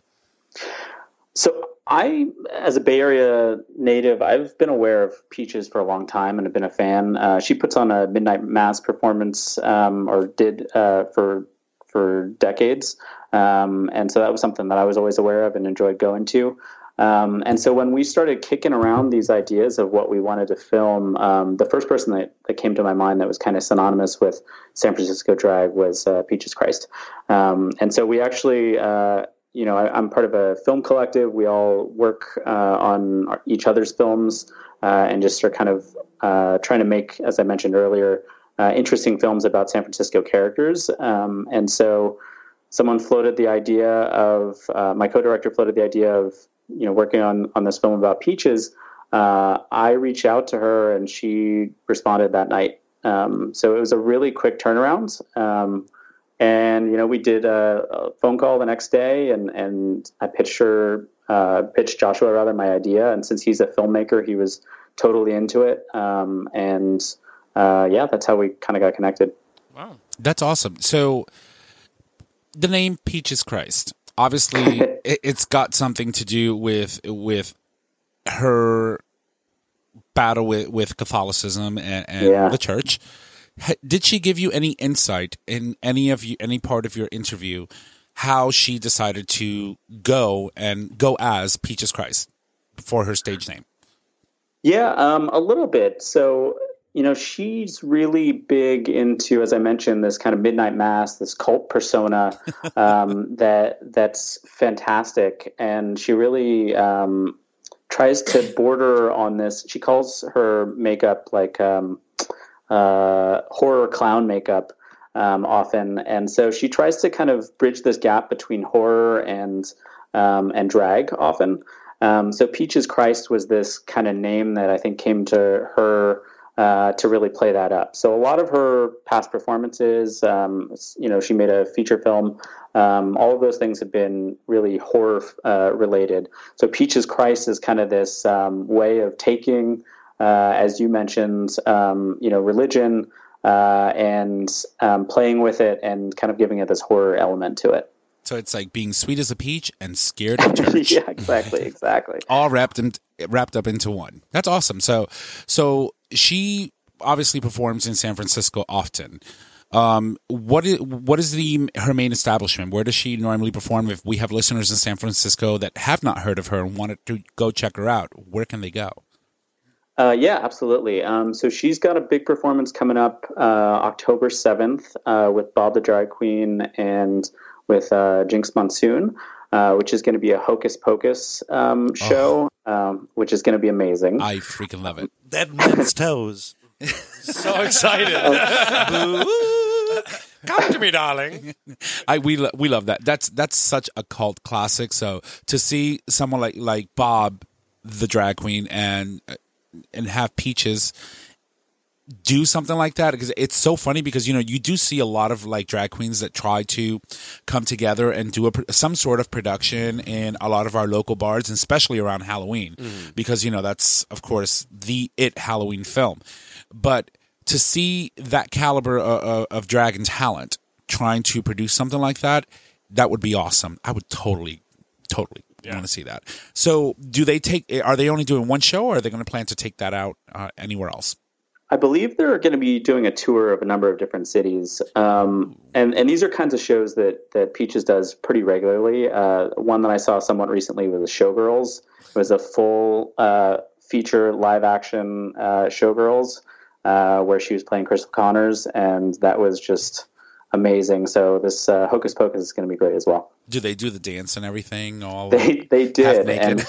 So I, as a Bay Area native, I've been aware of Peaches for a long time and have been a fan. Uh, she puts on a Midnight Mass performance, um, or did uh, for for decades, um, and so that was something that I was always aware of and enjoyed going to. Um, and so when we started kicking around these ideas of what we wanted to film, um, the first person that, that came to my mind that was kind of synonymous with San Francisco drag was uh, Peaches Christ. Um, and so we actually, uh, you know, I, I'm part of a film collective. We all work uh, on our, each other's films uh, and just are kind of uh, trying to make, as I mentioned earlier, uh, interesting films about San Francisco characters. Um, and so someone floated the idea of, uh, my co-director floated the idea of, you know, working on, on this film about Peaches. Uh, I reached out to her and she responded that night. Um, so it was a really quick turnaround. Um, and, you know, we did a, a phone call the next day, and, and I pitched her, uh, pitched Joshua rather my idea. And since he's a filmmaker, he was totally into it. Um, and uh, yeah, that's how we kind of got connected. Wow. That's awesome. So the name Peaches Christ, obviously it, it's got something to do with with her battle with, with Catholicism and, and Yeah. the church. Ha- Did she give you any insight in any of you, any part of your interview, how she decided to go and go as Peaches Christ for her stage name? Yeah, um, a little bit. So, you know, she's really big into, as I mentioned, this kind of midnight mass, this cult persona um, that that's fantastic, and she really um, tries to border on this. She calls her makeup like um, uh, horror clown makeup um, often, and so she tries to kind of bridge this gap between horror and um, and drag often. Um, so Peaches Christ was this kind of name that I think came to her uh, to really play that up. So a lot of her past performances, um, you know, she made a feature film. Um, all of those things have been really horror uh, related. So Peaches Christ is kind of this um, way of taking, uh, as you mentioned, um, you know, religion uh, and um, playing with it and kind of giving it this horror element to it. So it's like being sweet as a peach and scared of church. Yeah, exactly, exactly. All wrapped in, wrapped up into one. That's awesome. So, so she obviously performs in San Francisco often. Um, what is what is the her main establishment? Where does she normally perform? If we have listeners in San Francisco that have not heard of her and wanted to go check her out, where can they go? Uh, yeah, absolutely. Um, so she's got a big performance coming up uh, October seventh uh, with Bob the Drag Queen and with uh, Jinx Monsoon, uh, which is going to be a Hocus Pocus um, show, oh. um, which is going to be amazing. I freaking love it. Dead man's toes. So excited. Come to me, darling. I we lo- we love that. That's that's such a cult classic. So to see someone like like Bob, the drag queen, and and have Peaches do something like that, because it's so funny, because you know you do see a lot of like drag queens that try to come together and do a, some sort of production in a lot of our local bars, and especially around Halloween, mm-hmm. because you know that's of course the it Halloween film. But to see that caliber of, of drag and talent trying to produce something like that, that would be awesome. I would totally, totally yeah. want to see that. So, do they take? Are they only doing one show, or are they going to plan to take that out uh, anywhere else? I believe they're going to be doing a tour of a number of different cities, um, and and these are kinds of shows that that Peaches does pretty regularly. Uh, one that I saw somewhat recently was Showgirls. It was a full uh, feature live action uh, Showgirls uh, where she was playing Crystal Connors, and that was just amazing. So this uh, Hocus Pocus is going to be great as well. Do they do the dance and everything? All they they did. And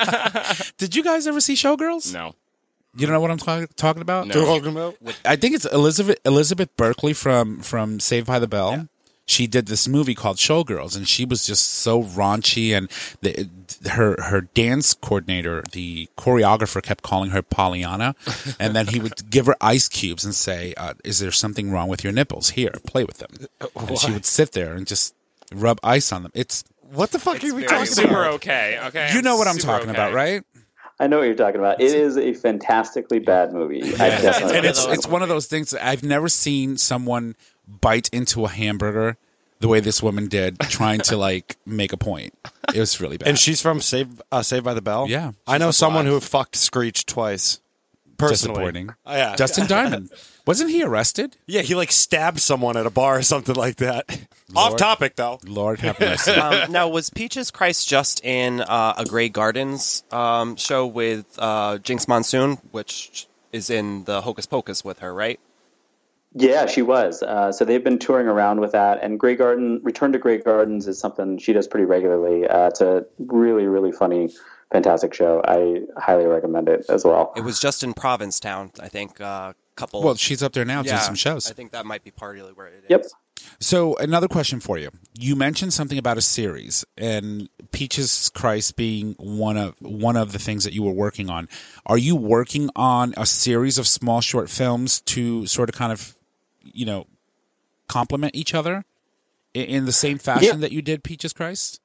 did you guys ever see Showgirls? No. You don't know what I'm talking talking about? No. Talking about? I think it's Elizabeth Elizabeth Berkley from from Saved by the Bell. Yeah. She did this movie called Showgirls, and she was just so raunchy. And the, her her dance coordinator, the choreographer, kept calling her Pollyanna, and then he would give her ice cubes and say, uh, "Is there something wrong with your nipples? Here, play with them." What? And she would sit there and just rub ice on them. It's what the fuck it's are we very talking super about? okay. Okay, you know what I'm super talking okay. about, right? I know what you're talking about. It is a fantastically bad movie. I Yeah. definitely And it's those it's one of those things that I've never seen someone bite into a hamburger the way this woman did, trying to like make a point. It was really bad. And she's from Save uh, Saved by the Bell. Yeah. I know She's someone alive. who fucked Screech twice. Personally. disappointing. Uh, yeah. Justin Diamond, wasn't he arrested? Yeah, he like stabbed someone at a bar or something like that. Off topic though. Lord have mercy. um, now, was Peaches Christ just in uh, a Grey Gardens um, show with uh, Jinx Monsoon, which is in the Hocus Pocus with her, right? Yeah, she was. Uh, so they've been touring around with that, and Grey Garden, Return to Grey Gardens is something she does pretty regularly. Uh, it's a really, really funny, fantastic show. I highly recommend it as well. It was just in Provincetown, I think. A uh, couple. Well, she's up there now doing yeah, some shows. I think that might be partly where it is. Yep. So another question for you. You mentioned something about a series, and Peaches Christ being one of one of the things that you were working on. Are you working on a series of small short films to sort of kind of, you know, complement each other in, in the same fashion Yeah. that you did Peaches Christ?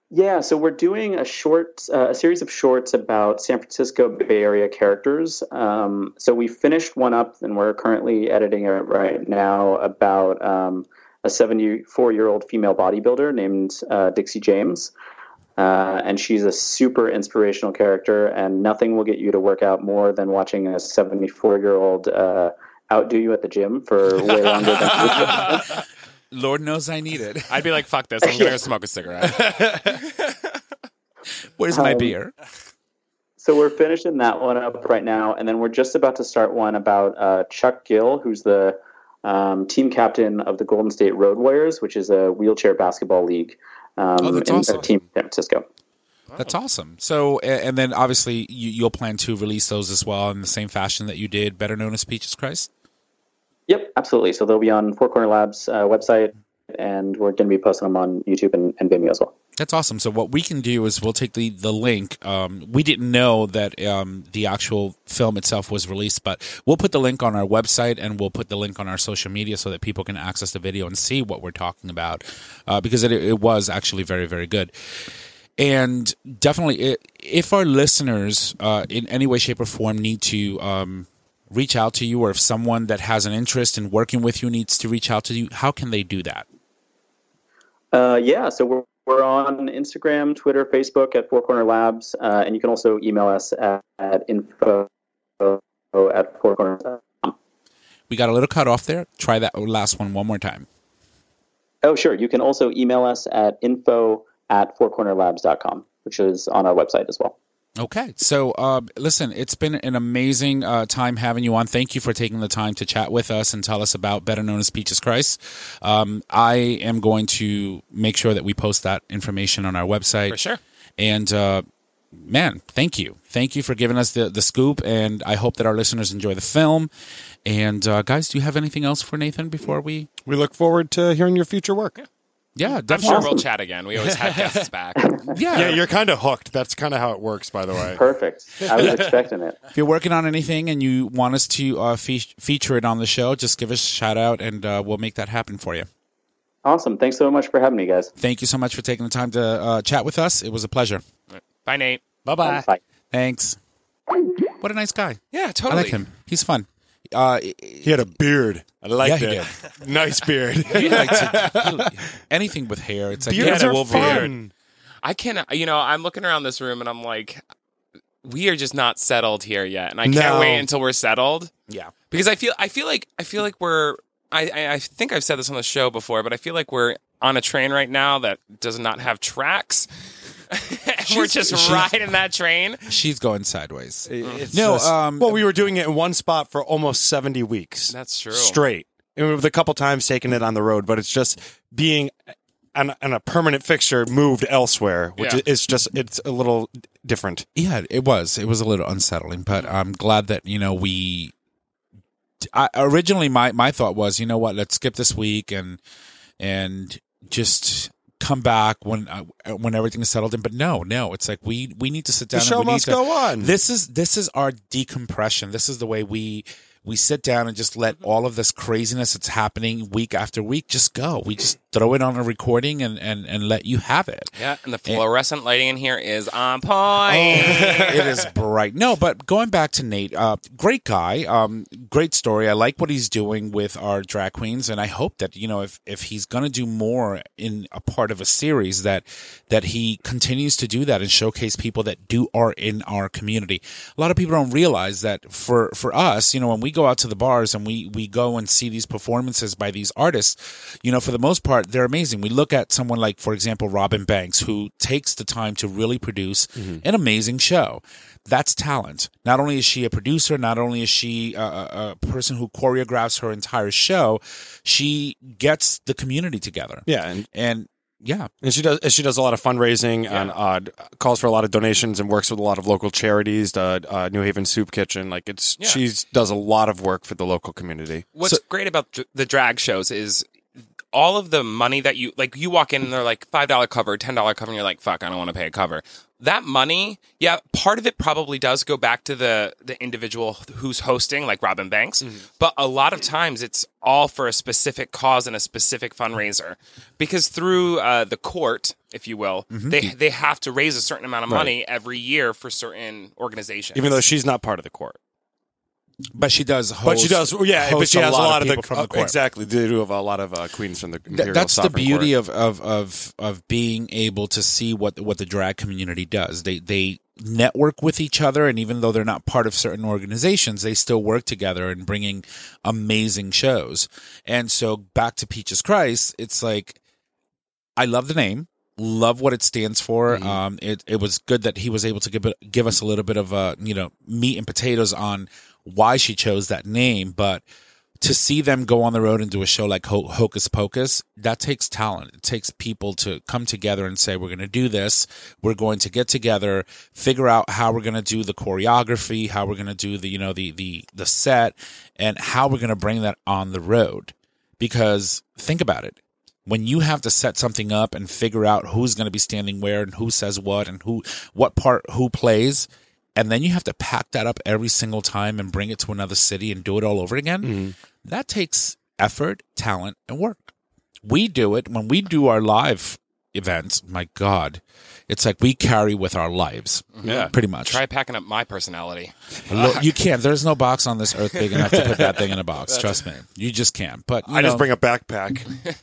Yeah, so we're doing a short, uh, a series of shorts about San Francisco Bay Area characters. Um, so we finished one up, and we're currently editing it right now about um, a seventy-four-year-old female bodybuilder named uh, Dixie James, uh, and she's a super inspirational character. And nothing will get you to work out more than watching a seventy-four-year-old uh, outdo you at the gym for way longer than. Lord knows I need it. I'd be like, fuck this. I'm going to go smoke a cigarette. Where's my Um, beer? So we're finishing that one up right now, and then we're just about to start one about uh, Chuck Gill, who's the um, team captain of the Golden State Road Warriors, which is a wheelchair basketball league um, Oh, that's in awesome. a team in San Francisco. That's awesome. So, a- and then obviously you, you'll plan to release those as well in the same fashion that you did Better Known as Peaches Christ? Yep, absolutely. So they'll be on Four Corner Labs uh, website, and we're going to be posting them on YouTube and, and Vimeo as well. That's awesome. So what we can do is we'll take the, the link. Um, we didn't know that um, the actual film itself was released, but we'll put the link on our website and we'll put the link on our social media so that people can access the video and see what we're talking about uh, because it, it was actually very, very good. And definitely, i- if our listeners uh, in any way, shape, or form need to um, reach out to you, or if someone that has an interest in working with you needs to reach out to you, how can they do that? Uh, yeah, so we're, we're on Instagram, Twitter, Facebook at Four Corner Labs, uh, and you can also email us at, at info at four corner dot com. We got a little cut off there. Try that last one one more time. Oh, sure. You can also email us at info at four corner labs dot com, which is on our website as well. Okay. So, uh, listen, it's been an amazing uh, time having you on. Thank you for taking the time to chat with us and tell us about Better Known as Peaches Christ. Um, I am going to make sure that we post that information on our website. For sure. And, uh, man, thank you. Thank you for giving us the, the scoop, and I hope that our listeners enjoy the film. And, uh, guys, do you have anything else for Nathan before we... We look forward to hearing your future work. Yeah, I'm definitely. sure we'll chat again. We always have guests back. Yeah. Yeah, you're kind of hooked. That's kind of how it works, by the way. Perfect. I was expecting it. If you're working on anything and you want us to uh, fe- feature it on the show, just give us a shout out and uh, we'll make that happen for you. Awesome. Thanks so much for having me, guys. Thank you so much for taking the time to uh, chat with us. It was a pleasure. Bye, Nate. Bye-bye. Bye. Thanks. What a nice guy. Yeah, I totally. like him. He's fun. Uh, He had a beard. I liked Yeah, he it. Nice beard. he likes it. He- anything with hair. It's like Beards yeah, are Wolverine. fun. I can, you know, I'm looking around this room and I'm like, we are just not settled here yet, and I can't No. wait until we're settled. Yeah. Because I feel, I feel like, I feel like we're. I, I, I think I've said this on the show before, but I feel like we're on a train right now that does not have tracks. And we're just she's- riding that train. She's going sideways. It's No, just- um, well, we were doing it in one spot for almost seventy weeks. That's true. Straight. And with a couple times taking it on the road, but it's just being an, an, a permanent fixture moved elsewhere, which Yeah. is just, it's a little different. Yeah, it was. It was a little unsettling, but I'm glad that, you know, we. I, originally, my, my thought was, you know what, let's skip this week and and just come back when uh, when everything's settled in. But no, no, it's like we we need to sit down. The show and we must need to, go on. This is this is our decompression. This is the way we we sit down and just let all of this craziness that's happening week after week just go. We just throw it on a recording and and, and let you have it. Yeah, and the fluorescent lighting in here is on point. Oh, it is bright. No, but going back to Nate, uh, great guy, um, great story. I like what he's doing with our drag queens, and I hope that, you know, if if he's going to do more in a part of a series, that that he continues to do that and showcase people that do are in our community. A lot of people don't realize that for for us, you know, when we go out to the bars and we we go and see these performances by these artists, you know, for the most part, they're amazing. We look at someone like, for example, Robin Banks, who takes the time to really produce an amazing show. That's talent. Not only is she a producer, not only is she a, a, a person who choreographs her entire show, she gets the community together. Yeah. And, And yeah, and she does she does a lot of fundraising and uh, calls for a lot of donations and works with a lot of local charities, the uh, New Haven Soup Kitchen. Like it's Yeah. she does a lot of work for the local community. What's great about dr- the drag shows is all of the money that you, like, you walk in and they're like five dollar cover, ten dollar cover, and you're like, fuck, I don't want to pay a cover. that money, yeah, part of it probably does go back to the the individual who's hosting, like Robin Banks. Mm-hmm. But a lot of times it's all for a specific cause and a specific fundraiser. Because through uh, the court, if you will, mm-hmm. they they have to raise a certain amount of money right. every year for certain organizations. Even though she's not part of the court. But she does host. But she does, yeah. But she has a lot, of, of the, from the court. Exactly. They do have a lot of uh, queens from the Imperial That's the beauty court. of, of of of being able to see what what the drag community does. They they network with each other, and even though they're not part of certain organizations, they still work together and bringing amazing shows. And so back to Peaches Christ, it's like I love the name. Love what it stands for. Mm-hmm. Um, it it was good that he was able to give it, give us a little bit of uh, you know meat and potatoes on why she chose that name. But to see them go on the road and do a show like Ho- Hocus Pocus, that takes talent. It takes people to come together and say, we're going to do this. We're going to get together, figure out how we're going to do the choreography, how we're going to do the you know the the the set, and how we're going to bring that on the road. Because think about it. When you have to set something up and figure out who's going to be standing where and who says what and who what part who plays, and then you have to pack that up every single time and bring it to another city and do it all over again, mm-hmm. that takes effort, talent, and work. We do it when we do our live events. My God, it's like we carry with our lives. Yeah, pretty much. Try packing up my personality. You can't. There's no box on this earth big enough to put that thing in a box. Trust me, you just can't. But I know, just bring a backpack,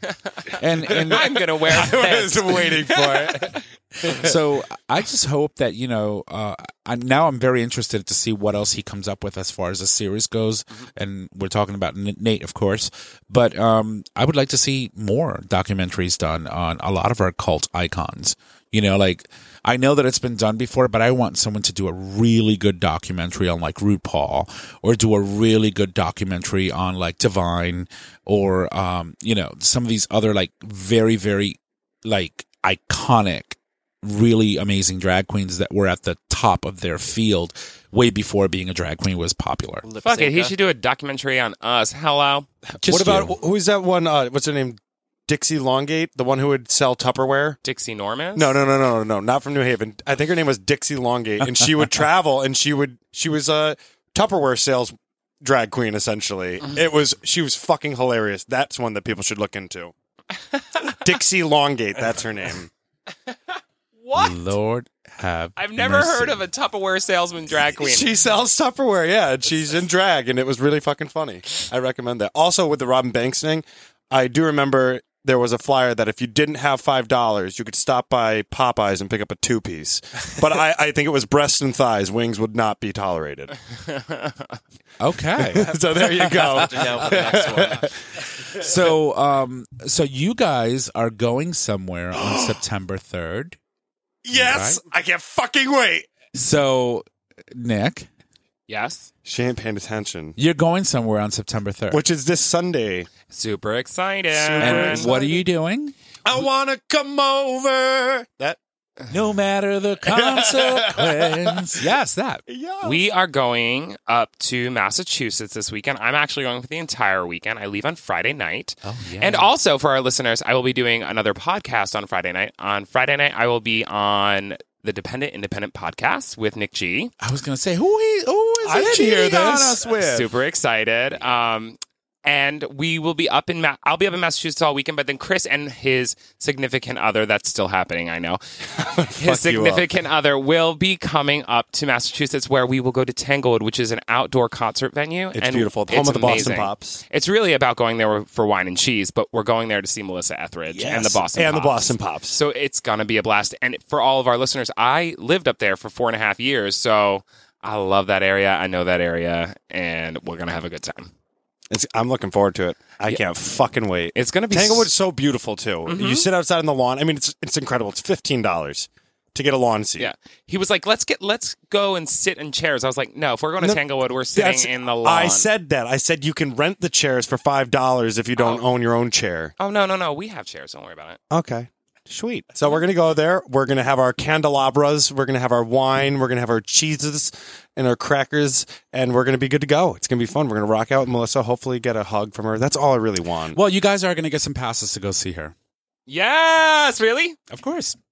and and I'm gonna wear. I was waiting for it. So I just hope that you know. Uh, I, now I'm very interested to see what else he comes up with as far as the series goes, mm-hmm. and we're talking about Nate, of course. But um, I would like to see more documentaries done on a lot of our cult icons. You know, like I know that it's been done before, but I want someone to do a really good documentary on like RuPaul, or do a really good documentary on like Divine, or um, you know, some of these other like very, very like iconic, really amazing drag queens that were at the top of their field way before being a drag queen was popular. Fuck it, he should do a documentary on us. Hello. Just what about you. who's that one? Uh, what's her name? Dixie Longate, the one who would sell Tupperware. Dixie Norman? No, no, no, no, no, no, not from New Haven. I think her name was Dixie Longate, and she would travel, and she would she was a Tupperware sales drag queen essentially. It was she was fucking hilarious. That's one that people should look into. Dixie Longate, that's her name. What? Lord have I've never mercy. heard of a Tupperware salesman drag queen. She sells Tupperware, yeah, and she's in drag, and it was really fucking funny. I recommend that. Also, with the Robin Banks thing, I do remember there was a flyer that if you didn't have five dollars, you could stop by Popeyes and pick up a two-piece. But I, I think it was breasts and thighs. Wings would not be tolerated. Okay. So there you go. So, um, so you guys are going somewhere on September third. Yes! Right? I can't fucking wait! So, Nick, Yes? She ain't paying attention. you're going somewhere on September third. Which is this Sunday. Super excited. and what are you doing? I want to come over. That. No matter the consequence. Yes, that. Yeah. We are going up to Massachusetts this weekend. I'm actually going for the entire weekend. I leave on Friday night. Oh, yeah. And also, for our listeners, I will be doing another podcast on Friday night. On Friday night, I will be on the Dependent Independent podcast with Nick G. I was going to say, who, he, who is I it didn't hear he on this. us with? Super excited. Um, and we will be up in, Ma- I'll be up in Massachusetts all weekend, but then Chris and his significant other, that's still happening, I know. His significant other will be coming up to Massachusetts, where we will go to Tanglewood, which is an outdoor concert venue. It's and beautiful. The it's home of the Boston amazing. Pops. It's really about going there for wine and cheese, but we're going there to see Melissa Etheridge Yes. and the Boston And Pops. the Boston Pops. So it's going to be a blast. And for all of our listeners, I lived up there for four and a half years, so I love that area. I know that area, and we're going to have a good time. It's, I'm looking forward to it. I Yeah. can't fucking wait. It's going to be Tanglewood's so beautiful, too. Mm-hmm. You sit outside on the lawn. I mean, it's it's incredible. It's fifteen dollars to get a lawn seat. Yeah, he was like, "Let's get, let's go and sit in chairs." I was like, "No, if we're going to No, Tanglewood, we're sitting That's- in the lawn." I said that. I said you can rent the chairs for five dollars if you don't Oh. own your own chair. "Oh no, no, no, we have chairs. Don't worry about it." Okay. Sweet. So we're going to go there. We're going to have our candelabras. We're going to have our wine. We're going to have our cheeses and our crackers. And we're going to be good to go. It's going to be fun. We're going to rock out with Melissa, hopefully get a hug from her. That's all I really want. Well, you guys are going to get some passes to go see her. Yes, really? Of course.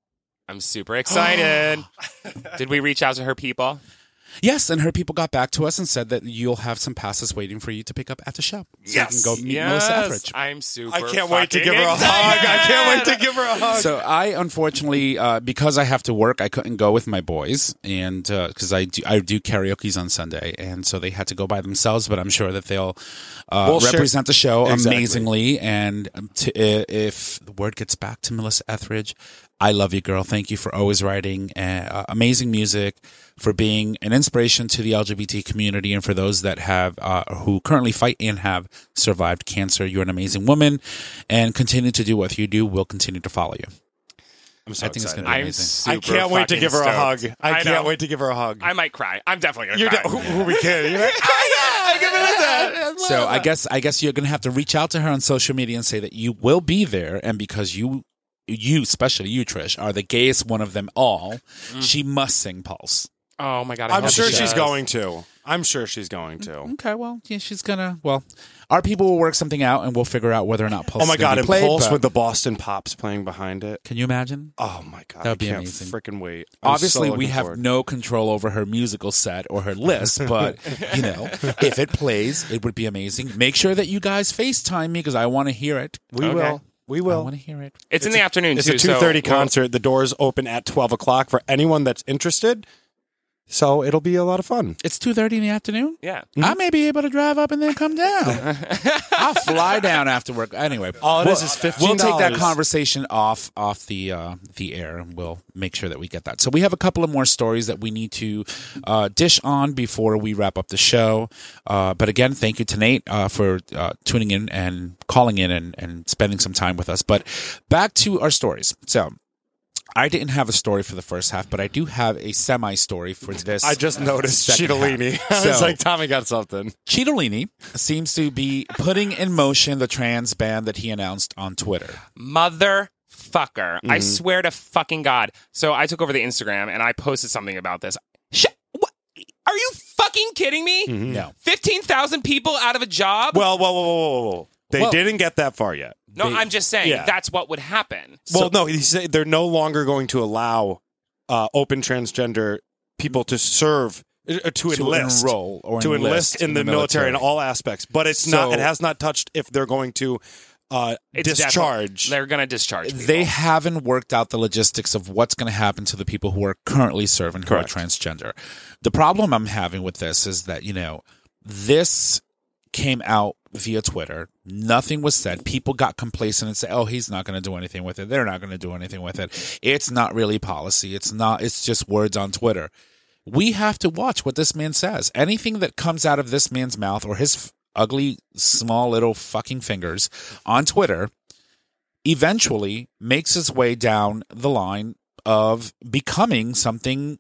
I'm super excited. Did we reach out to her people? Yes, and her people got back to us and said that you'll have some passes waiting for you to pick up at the show. So you can go meet yes. Melissa Etheridge. I'm super I can't wait to fucking give her a excited. hug. I can't wait to give her a hug. So I, unfortunately, uh, because I have to work, I couldn't go with my boys, and because uh, I do, I do karaoke's on Sunday, and so they had to go by themselves. But I'm sure that they'll uh, We'll share- represent the show Exactly. amazingly. And to, if the word gets back to Melissa Etheridge, I love you, girl. Thank you for always writing uh, amazing music, for being an inspiration to the L G B T community, and for those that have uh, who currently fight and have survived cancer. You're an amazing woman, and continue to do what you do. We'll continue to follow you. I'm so I think it's excited. gonna be I'm amazing. super I can't wait to fucking give her a hug. stoked. I, I can't know. wait to give her a hug. I might cry. I'm definitely going to You're cry. de- who, who are we kidding? You're like, So I guess I guess you're gonna have to reach out to her on social media and say that you will be there, and because you, you especially you, Trish, are the gayest one of them all, she must sing Pulse. Oh, my God. I I'm hope sure she she's does. going to. I'm sure she's going to. Okay, well, yeah, she's gonna. Well, our people will work something out, and we'll figure out whether or not Pulse. Oh my is gonna God! be And played, Pulse but- with the Boston Pops playing behind it. Can you imagine? Oh my God! That would I be can't amazing. freaking wait. I'm Obviously, so we looking have forward. no control over her musical set or her list, but you know, if it plays, it would be amazing. Make sure that you guys FaceTime me because I want to hear it. We Okay. will. We I will. want to hear it. It's, in the afternoon, It's too. a two thirty so, well, concert. The doors open at twelve o'clock for anyone that's interested. So it'll be a lot of fun. It's two thirty in the afternoon. Yeah. I may be able to drive up and then come down. I'll fly down after work. Anyway, All it we'll, is is fifteen We'll take that dollars. conversation off off the uh, the air, and we'll make sure that we get that. So we have a couple of more stories that we need to uh, dish on before we wrap up the show. Uh, but again, thank you to Nate uh, for uh, tuning in and calling in and, and spending some time with us. But back to our stories. So. I didn't have a story for the first half, but I do have a semi-story for this. I just noticed second Cheetolini. half. I was So- like, Tommy got something. Cheetolini seems to be putting in motion the trans ban that he announced on Twitter. Motherfucker. Mm-hmm. I swear to fucking God. So I took over the Instagram and I posted something about this. Sh- what? Are you fucking kidding me? No. fifteen thousand people out of a job? Well, whoa, whoa, whoa, whoa, whoa. They Well- didn't get that far yet. no, they- I'm just saying yeah. that's what would happen. Well, no, he said they're no longer going to allow uh, open transgender people to serve, uh, to, To enlist, enroll or to enlist, in, the, military. in all aspects. But it's not. So- It has not touched if they're going to uh, It's discharge. defi- They're going to discharge people. They haven't worked out the logistics of what's going to happen to the people who are currently serving who are Correct. transgender. The problem I'm having with this is that, you know, this came out via Twitter. Nothing was said. People got complacent and said, oh, he's not going to do anything with it. They're not going to do anything with it. It's not really policy. It's not, it's just words on Twitter. We have to watch what this man says. Anything that comes out of this man's mouth or his f- ugly, small little fucking fingers on Twitter eventually makes its way down the line of becoming something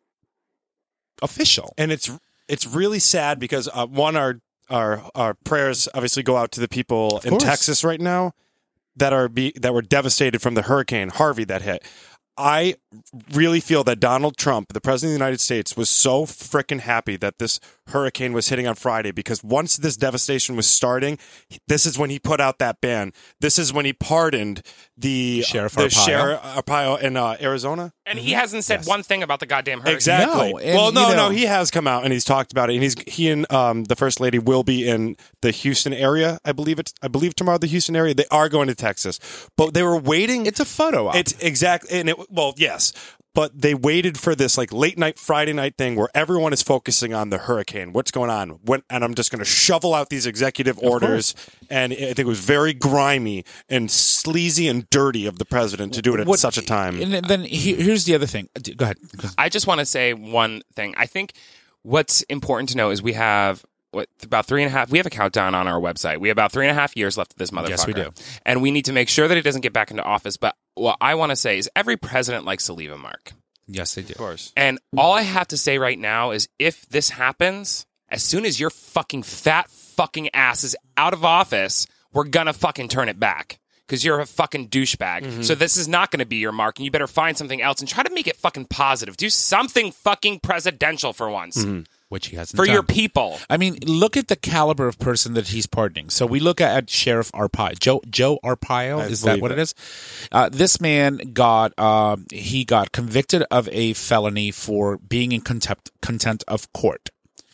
official. and it's it's really sad because uh, one, our our our prayers obviously go out to the people in course. Texas right now that are be that were devastated from the hurricane Harvey that hit. I really feel that Donald Trump, the president of the United States, was so freaking happy that this hurricane was hitting on Friday, because once this devastation was starting, this is when he put out that ban. This is when he pardoned the Sheriff the Arpaio. Sheriff Arpaio in uh, Arizona. and he hasn't said one thing about the goddamn hurricane. Exactly. No, and, well, no, you know- no, he has come out and he's talked about it, and he's he and um, the first lady will be in the Houston area. I believe it's I believe tomorrow the Houston area. They are going to Texas, but they were waiting. It's a photo op. It's exactly, and it well, yes, but they waited for this like late night Friday night thing where everyone is focusing on the hurricane. What's going on? When, and I'm just going to shovel out these executive orders, and I think it was very grimy and sleazy and dirty of the president to do it at What- such a time. And then- then he- here's the other thing. Go ahead. I just want to say one thing. I think what's important to know is we have what about three and a half. We have a countdown on our website. We have about three and a half years left of this motherfucker. Yes, we do. And we need to make sure that he doesn't get back into office. But what I want to say is every president likes to leave a mark. Yes, they do. Of course. And all I have to say right now is if this happens, as soon as your fucking fat fucking ass is out of office, we're gonna fucking turn it back. Because you're a fucking douchebag. Mm-hmm. So this is not going to be your mark, and you better find something else and try to make it fucking positive. Do something fucking presidential for once. Mm-hmm. which he hasn't For done. your people. I mean, look at the caliber of person that he's pardoning. So we look at, at Sheriff Arpaio, Joe Joe Arpaio. I Is that believe what it it. is? Uh, this man got um, he got convicted of a felony for being in contempt contempt of court,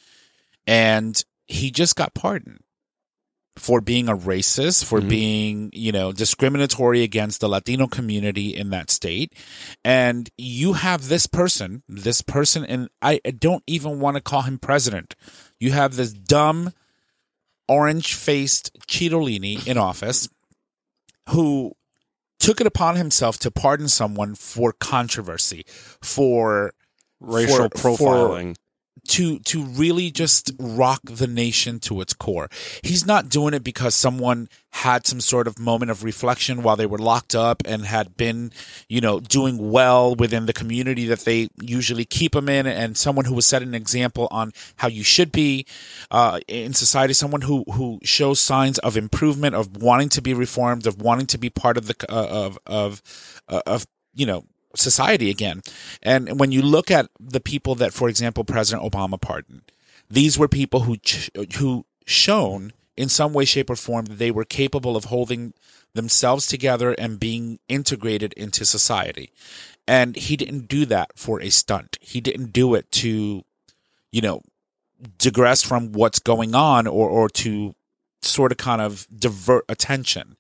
and he just got pardoned for being a racist, for Mm-hmm. being, you know, discriminatory against the Latino community in that state. And you have this person, this person, and I don't even want to call him president. You have this dumb, orange-faced Cittadini in office who took it upon himself to pardon someone for controversy, for Racial for- for- profiling. to to really just rock the nation to its core. He's not doing it because someone had some sort of moment of reflection while they were locked up and had been, you know, doing well within the community that they usually keep them in, and someone who was setting an example on how you should be uh, in society, someone who who shows signs of improvement, of wanting to be reformed, of wanting to be part of the uh, of of uh, of you know, society again. And when you look at the people that, for example, President Obama pardoned, these were people who ch- who shown in some way, shape, or form that they were capable of holding themselves together and being integrated into society. And he didn't do that for a stunt. He didn't do it to, you know, digress from what's going on or or to sort of kind of divert attention.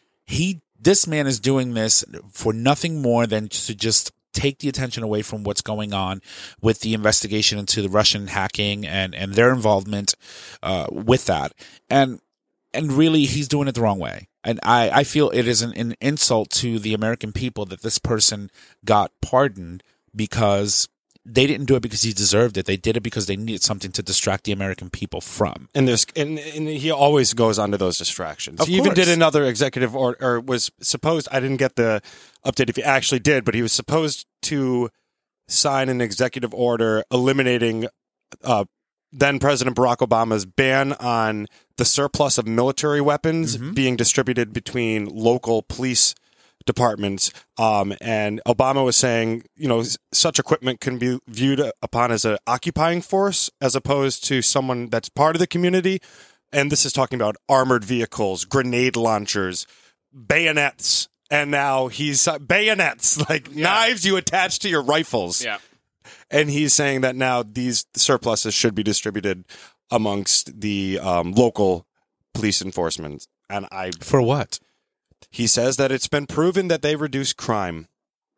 He This man is doing this for nothing more than to just take the attention away from what's going on with the investigation into the Russian hacking and, and their involvement uh, with that. And and really, he's doing it the wrong way. And I, I feel it is an, an insult to the American people that this person got pardoned because they didn't do it because he deserved it. They did it because they needed something to distract the American people from. And there's and, and he always goes onto those distractions. Of he even course. did another executive order, or was supposed. I didn't get the update if he actually did, but he was supposed to sign an executive order eliminating uh, then President Barack Obama's ban on the surplus of military weapons Mm-hmm. being distributed between local police departments. Um, and Obama was saying, you know, such equipment can be viewed upon as an occupying force as opposed to someone that's part of the community. And this is talking about armored vehicles, grenade launchers, bayonets. And now he's uh, bayonets, like knives you attach to your rifles. Yeah. And he's saying that now these surpluses should be distributed amongst the um, local police enforcement. And I, For what? he says that it's been proven that they reduce crime.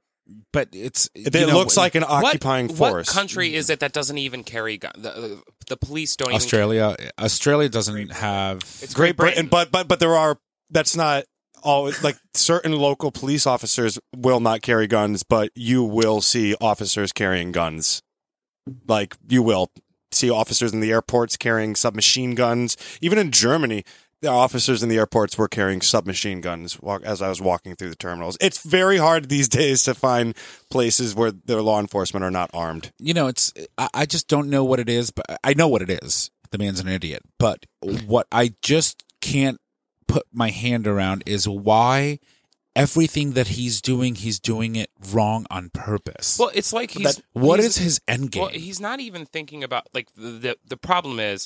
But it's It you know, looks like an occupying what, force. What country is it that doesn't even carry guns? The, the police don't Australia. Australia doesn't have. even... It's Great Britain, but but but there are. That's not all. Like certain local police officers will not carry guns, but you will see officers carrying guns. Like you will see officers in the airports carrying submachine guns. Even in Germany, the officers in the airports were carrying submachine guns walk, as I was walking through the terminals. It's very hard these days to find places where their law enforcement are not armed. You know, it's. I, I just don't know what it is, but I know what it is. The man's an idiot. But what I just can't put my hand around is why everything that he's doing, he's doing it wrong on purpose. Well, it's like he's... That- what he's- is his end game? Well, he's not even thinking about... Like, the, the, the problem is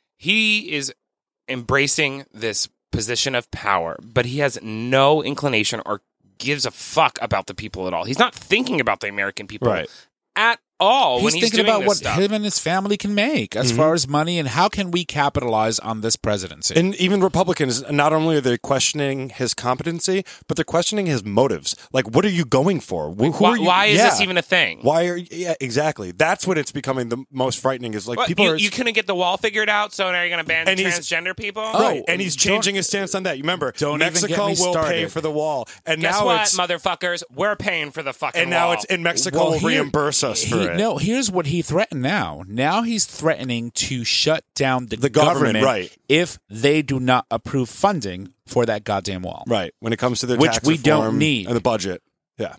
he is embracing this position of power, but he has no inclination or gives a fuck about the people at all. He's not thinking about the American people Right. at all he's when he's thinking doing about this what stuff. him and his family can make as far as money and how can we capitalize on this presidency. And even Republicans, not only are they questioning his competency, but they're questioning his motives. Like, what are you going for? Who why are you? why is Yeah. this even a thing? Why are you, yeah, exactly. That's what it's becoming the most frightening is like What, people you, are you couldn't get the wall figured out, so now you're going to ban And he's- transgender people? right, Oh, and he's don't- changing his stance on that. You remember, don't even get Mexico me will pay started. for the wall, and Guess now what, it's motherfuckers? We're paying for the fucking and now wall. it's in Mexico Well, will here- reimburse us for he- it. No, here's what he threatened now. Now he's threatening to shut down the, The government, right. if they do not approve funding for that goddamn wall. Right, when it comes to the Which tax we don't reform need. and the budget, yeah,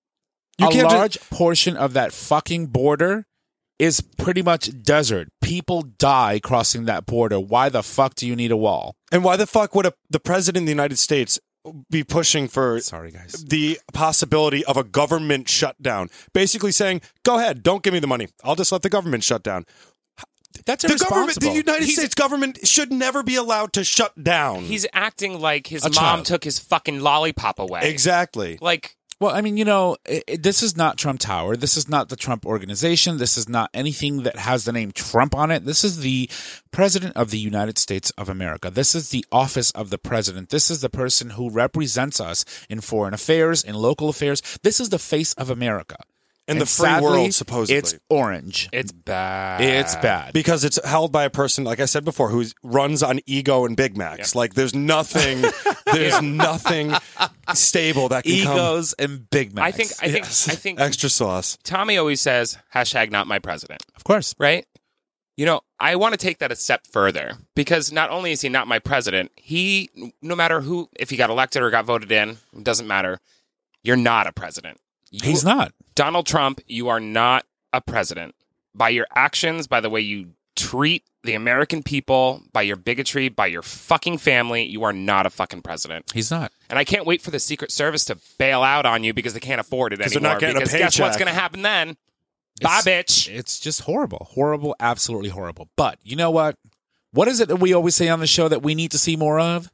a can't just- large portion of that fucking border is pretty much desert. People die crossing that border. Why the fuck do you need a wall? And why the fuck would a, the president of the United States be pushing for Sorry, guys. the possibility of a government shutdown? Basically saying, go ahead, don't give me the money. I'll just let the government shut down. That's the government. The irresponsible. United He's- States government should never be allowed to shut down. He's acting like his A mom child. took his fucking lollipop away. exactly. Like, Well, I mean, you know, i i this is not Trump Tower. This is not the Trump organization. This is not anything that has the name Trump on it. This is the President of the United States of America. This is the office of the president. This is the person who represents us in foreign affairs, in local affairs. This is the face of America. And the free sadly, world, supposedly. It's orange. it's bad. It's bad. because it's held by a person, like I said before, who runs on ego and Big Macs. Like there's nothing, there's nothing stable that can come. Egos and Big Macs. I think, I think, Yes. I think Extra sauce. Tommy always says, hashtag not my president, of course. right? You know, I want to take that a step further because not only is he not my president, he, no matter who, if he got elected or got voted in, it doesn't matter. You're not a president. You- He's not. Donald Trump, you are not a president. By your actions, by the way you treat the American people, by your bigotry, by your fucking family, you are not a fucking president. He's not. And I can't wait for the Secret Service to bail out on you because they can't afford it 'Cause anymore. they're not getting a because guess what's paycheck. going to happen then? Bye, bitch. It's just horrible. Horrible, absolutely horrible. But you know what? What is it that we always say on the show that we need to see more of?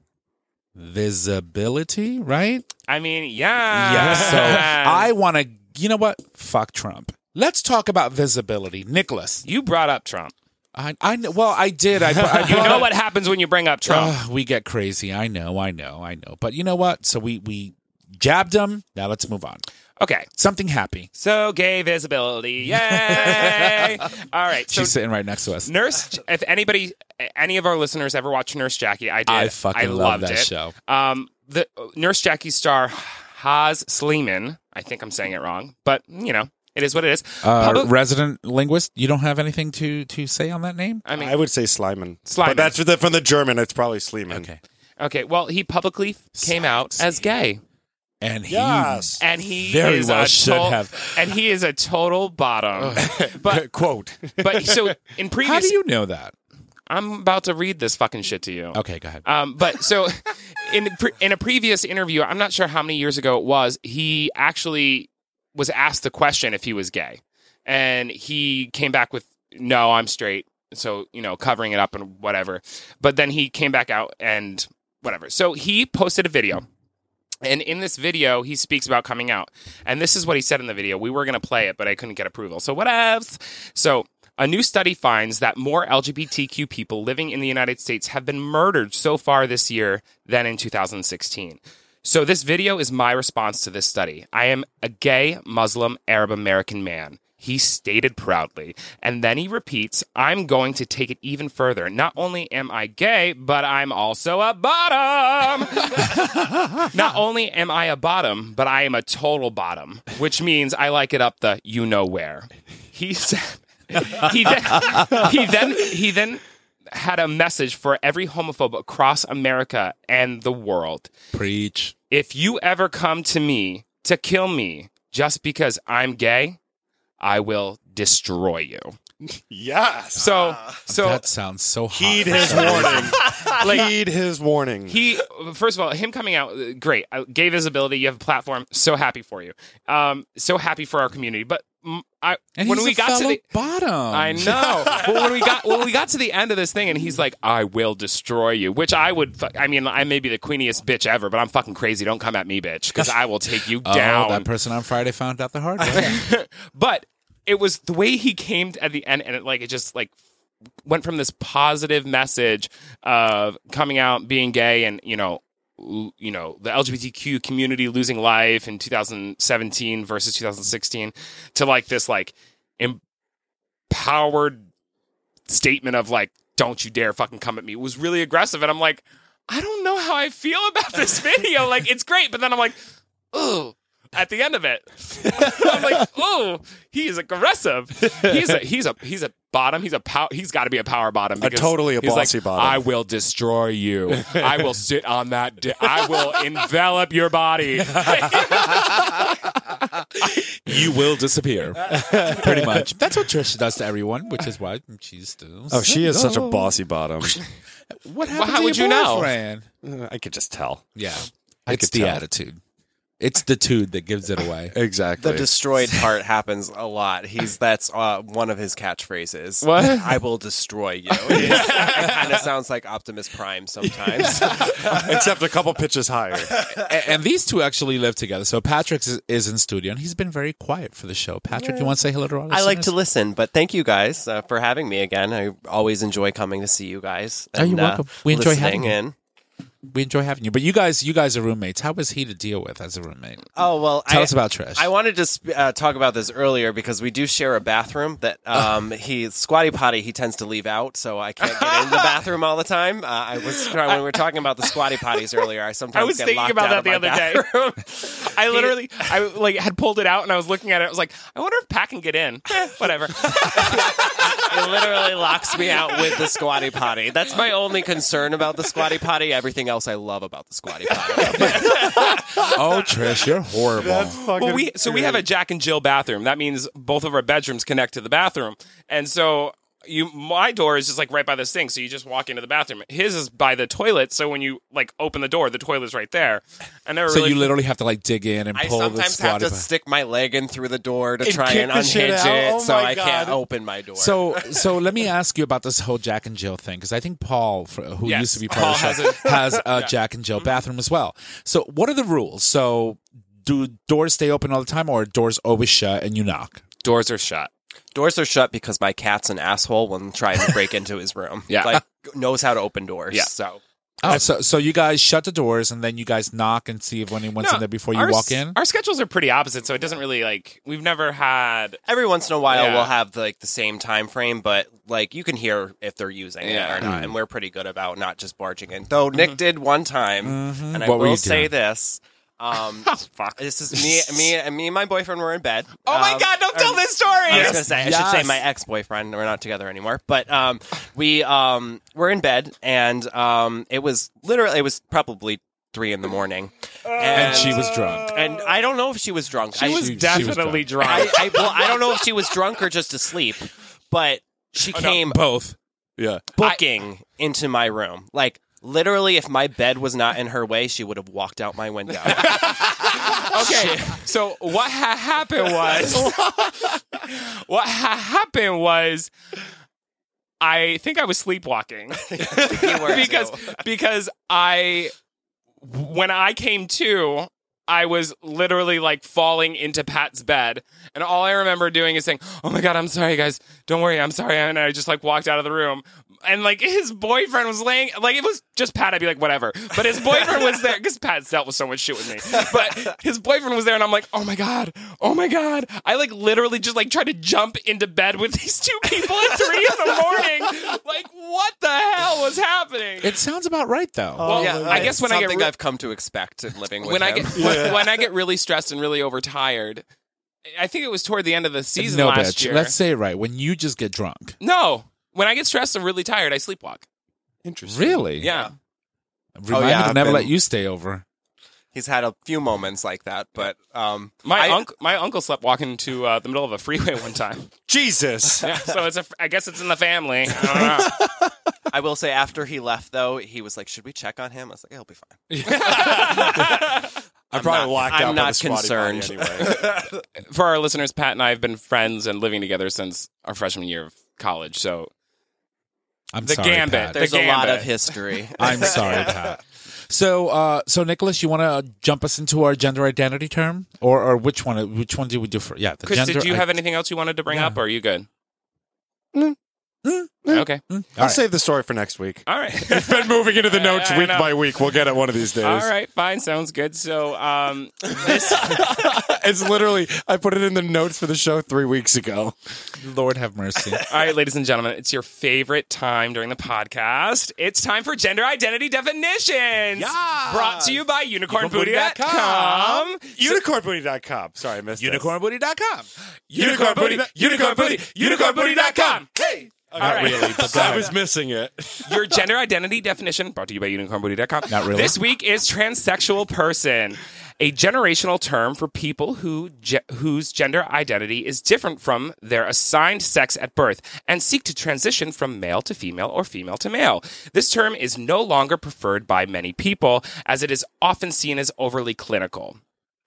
Visibility, right? I mean, yeah. Yeah. So I want to, you know what? Fuck Trump. Let's talk about visibility. Nicholas. You brought up Trump. I, I know. Well, I did. I, I You brought know up- what happens when you bring up Trump. Ugh, we get crazy. I know. I know. I know. But you know what? So we, we jabbed him. Now let's move on. Okay. Something happy. So gay visibility. Yay. All right. So She's sitting right next to us. Nurse, if anybody, any of our listeners ever watched Nurse Jackie, I did. I fucking love loved that it. show. Um, the uh, Nurse Jackie star Haz Sleeman. I think I'm saying it wrong, but you know, it is what it is. Uh, Public- resident linguist, you don't have anything to, to say on that name? I mean, I would say Slyman. Slyman. But that's from the, from the German. It's probably Sleeman. Okay. okay. Well, he publicly came out as gay, And he Yes. and he Very is well a should tol- have. and he is a total bottom. but Quote. but so in previous, How do you know that? I'm about to read this fucking shit to you. Okay, go ahead. Um, but so in pre- in a previous interview, I'm not sure how many years ago it was, he actually was asked the question if he was gay, and he came back with no, I'm straight. So you know, covering it up and whatever. But then he came back out and whatever. So he posted a video. And in this video, he speaks about coming out. And this is what he said in the video. We were going to play it, but I couldn't get approval. So whatevs. So a new study finds that more L G B T Q people living in the United States have been murdered so far this year than in two thousand sixteen. So this video is my response to this study. I am a gay Muslim Arab American man. He stated proudly. And then he repeats, I'm going to take it even further. Not only am I gay, but I'm also a bottom. Not only am I a bottom, but I am a total bottom, which means I like it up the you know where. He said he then he then he then had a message for every homophobe across America and the world. Preach. If you ever come to me to kill me just because I'm gay, I will destroy you. Yes. So, so That sounds so hot. Heed his warning. like Heed his warning. he, first of all, him coming out, uh, great, uh, gay visibility. You have a platform. So happy for you. Um, so happy for our community. But mm, I, And when he's we a got to fellow the, bottom. I know. Well, when we got when we got to the end of this thing, and he's like, "I will destroy you," which I would. Fu- I mean, I may be the queeniest bitch ever, but I'm fucking crazy. Don't come at me, bitch, because I will take you Oh, down. that person on Friday found out the hard way. But it was the way he came at the end, and it like it just like went from this positive message of coming out, being gay, and you know, l- you know, the L G B T Q community losing life in two thousand seventeen versus two thousand sixteen, to like this like empowered statement of like, "Don't you dare fucking come at me." It was really aggressive, and I'm like, I don't know how I feel about this video. Like, it's great, but then I'm like, oh. At the end of it, I'm like, "Oh, he is aggressive. He's a he's a he's a bottom. He's a pow- He's got to be a power bottom. A Because totally a he's bossy like, bottom. I will destroy you. I will sit on that. Di- I will envelop your body." You will disappear. Pretty much. That's what Trisha does to everyone, which is why she's still. Oh, she is such a single. bossy bottom. What happened how to would your you know? boyfriend? Uh, I could just tell. Yeah. I It's could the tell. attitude. It's the dude that gives it away. Exactly. The destroyed part happens a lot. He's that's uh, one of his catchphrases. What? I will destroy you. It kind of sounds like Optimus Prime sometimes. Except a couple pitches higher. and, and these two actually live together. So Patrick is, is in studio, and he's been very quiet for the show. Patrick, you want to say hello to our listeners? I like to listen, but thank you guys uh, for having me again. I always enjoy coming to see you guys. Oh, you're and, uh, welcome. We enjoy listening having you. in. We enjoy having you. But you guys, you guys are roommates. How was he to deal with as a roommate? Oh well, Tell I, us about Trish. I wanted to sp- uh, talk about this earlier because we do share a bathroom that um, he squatty potty he tends to leave out, so I can't get in the bathroom all the time. Uh, I was trying when we were talking about the squatty potties earlier. I sometimes I was get thinking locked about out that of the my other day. bathroom. I literally, I like had pulled it out and I was looking at it. I was like, I wonder if Pat can get in. Eh, whatever. It literally locks me out with the squatty potty. That's my only concern about the squatty potty. Everything else I love about the squatty potty. Oh, Trish, you're horrible. Well, we so we have a Jack and Jill bathroom. That means both of our bedrooms connect to the bathroom, and so you my door is just like right by this thing. So you just walk into the bathroom. His is by the toilet. So when you like open the door, the toilet's right there. And never so really you literally have to like dig in and I pull the sometimes have squatty to potty. stick my leg in through the door to And try kick and the shit unhinge out? it, Oh so my I can't God. open my door. So, so let me ask you about this whole Jack and Jill thing, because I think Paul, for- who Yes, used to be part Paul of the has show, a- has a Jack and Jill bathroom as well. So, what are the rules? So, do doors stay open all the time, or are doors always shut and you knock? doors are shut. Doors are shut because my cat's an asshole when trying to break into his room. Yeah. Like, knows how to open doors. Yeah. So Oh, so so you guys shut the doors and then you guys knock and see if anyone's in there before you our, walk in? Our schedules are pretty opposite, so it doesn't really like we've never had. every once in a while Yeah. we'll have like the same time frame, but like you can hear if they're using Yeah. it or not, and we're pretty good about not just barging in. Though Nick did one time, and I What were will you say doing? this. Um, Fuck. this is me, me, and me and my boyfriend were in bed. Oh my Um, God! Don't tell or- this story. I was gonna say, I should say Yes. my ex-boyfriend. We're not together anymore, but um, we um, were in bed, and um, it was literally, it was probably three in the morning, and she was drunk. and I don't know if she was drunk. She I, was she was definitely drunk. I, I, well, I don't know if she was drunk or just asleep, but she came Both. Yeah. booking into my room, like. Literally, if my bed was not in her way, she would have walked out my window. Okay, so what ha- happened was, what ha- happened was, I think I was sleepwalking You were because too. because I when I came to, I was literally like falling into Pat's bed, and all I remember doing is saying, "Oh my God, I'm sorry, guys. Don't worry, I'm sorry," and I just like walked out of the room. And like his boyfriend was laying, like it was just Pat. I'd be like, whatever. But his boyfriend was there because Pat's dealt with so much shit with me. But his boyfriend was there, and I'm like, oh my God, oh my God. I like literally just like tried to jump into bed with these two people at three in the morning. Like, what the hell was happening? It sounds about right, though. Well, yeah, I guess when I get something re- I've come to expect in living with when I him. get when, when I get really stressed and really overtired, I think it was toward the end of the season no, last bitch. year. Let's say it right. When you just get drunk. No, when I get stressed and really tired, I sleepwalk. Interesting. Really? Yeah. Remind yeah, me to I've never been- let you stay over. He's had a few moments like that, but um, My I, uncle, my uncle slept walking into uh, the middle of a freeway one time. Jesus. Yeah, so it's a. I guess it's in the family. I don't know. I will say after he left, though, he was like, "Should we check on him?" I was like, "He'll be fine." I I'm probably not- locked I'm out by not the squatty potty concerned. anyway. For our listeners, Pat and I have been friends and living together since our freshman year of college. So I'm The sorry, gambit. Pat. The There's a lot gambit. of history. I'm sorry, Pat. So, uh, so Nicholas, you want to jump us into our gender identity term, or, or which one? Which one do we do for? Yeah, the Chris, gender. did you I- have anything else you wanted to bring Yeah. up, or are you good? Mm. Okay. Mm, all I'll right. save the story for next week. All right. It's been moving into the notes I week know. by week. We'll get it one of these days. All right. Fine. Sounds good. So, um, this. It's literally, I put it in the notes for the show three weeks ago. Lord have mercy. All right, ladies and gentlemen, it's your favorite time during the podcast. It's time for gender identity definitions. Yeah. Brought to you by unicorn booty unicorn dot booty com. unicorn booty dot com. Sorry, I missed this. unicorn booty dot com. Unicorn Booty, Unicorn Booty, Unicorn Booty dot com. Hey. All right. really, but go I ahead. was missing it. Your gender identity definition, brought to you by unicorn booty dot com. Not really. This week is transsexual person, a generational term for people who ge- whose gender identity is different from their assigned sex at birth and seek to transition from male to female or female to male. This term is no longer preferred by many people as it is often seen as overly clinical.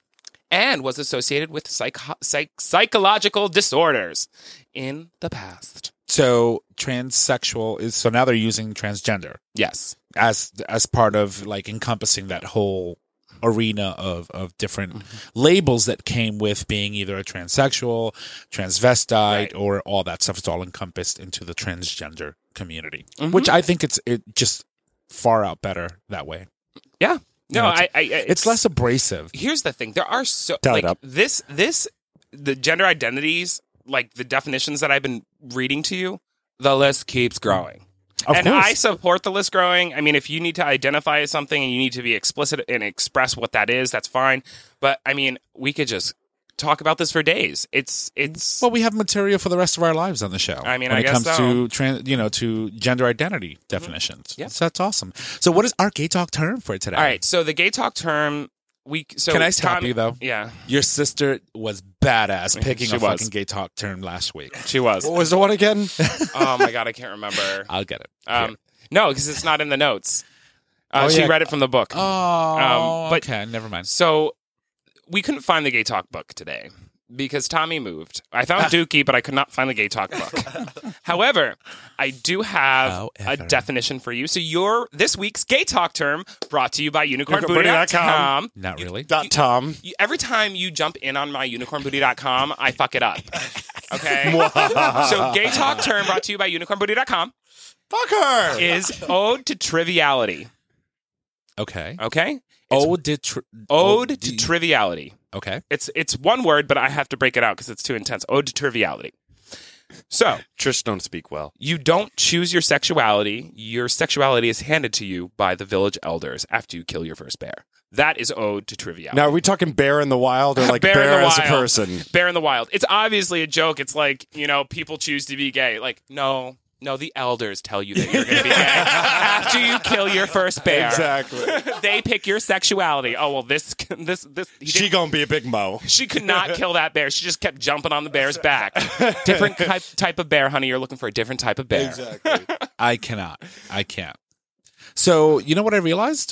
and was associated with psych- psych- psychological disorders in the past. So transsexual is so now they're using transgender Yes. as as part of like encompassing that whole arena of of different Mm-hmm. labels that came with being either a transsexual, transvestite, Right. or all that stuff. It's all encompassed into the transgender community, Mhm. which I think it's it just far out better that way. Yeah. No, know, I, I. It's less abrasive. Here's the thing: there are so Tell like it up. this this the gender identities, like the definitions that I've been reading to you. The list keeps growing. Of and course. I support the list growing. I mean, if you need to identify as something and you need to be explicit and express what that is, that's fine. But I mean, we could just talk about this for days. It's it's Well, we have material for the rest of our lives on the show. I mean, when I it guess comes so. to trans, you know, to gender identity definitions. Yeah. So that's awesome. So, what is our gay talk term for today? all right. So the gay talk term, we so Can I stop Tom- you, though? Yeah, Your sister was badass picking She a was. fucking gay talk term last week. she was. What was the one again? Oh my god, I can't remember. I'll get it. Um, no, because it's not in the notes. Uh, Oh, she yeah. read it from the book. Oh, Um, but- okay. Never mind. So we couldn't find the Gay Talk book today because Tommy moved. I found Dookie, but I could not find the Gay Talk book. However, I do have a However. definition for you. So your this week's Gay Talk term brought to you by unicorn booty unicorn dot booty dot com. com. Not really. Dot Tom. You- Every time you jump in on my unicorn booty dot com, I fuck it up. Okay? So Gay Talk term brought to you by unicorn booty dot com Fuck her. is ode to triviality. Okay. Okay? It's Ode to tr- ode ode- to triviality. Okay. It's it's one word, but I have to break it out because it's too intense. Ode to triviality. So Trish don't speak well. you don't choose your sexuality. Your sexuality is handed to you by the village elders after you kill your first bear. That is ode to triviality. Now, are we talking bear in the wild or like Bear bear, in the as a wild. person? Bear in the wild. It's obviously a joke. It's like, you know, people choose to be gay. Like, no, no, the elders tell you that you're going to be gay after you kill your first bear. Exactly. They pick your sexuality. Oh well, this this this. He She didn't- gonna be a big mo. She could not kill that bear. She just kept jumping on the bear's back. Different type, type of bear, honey. You're looking for a different type of bear. Exactly. I cannot. I can't. So, you know what I realized?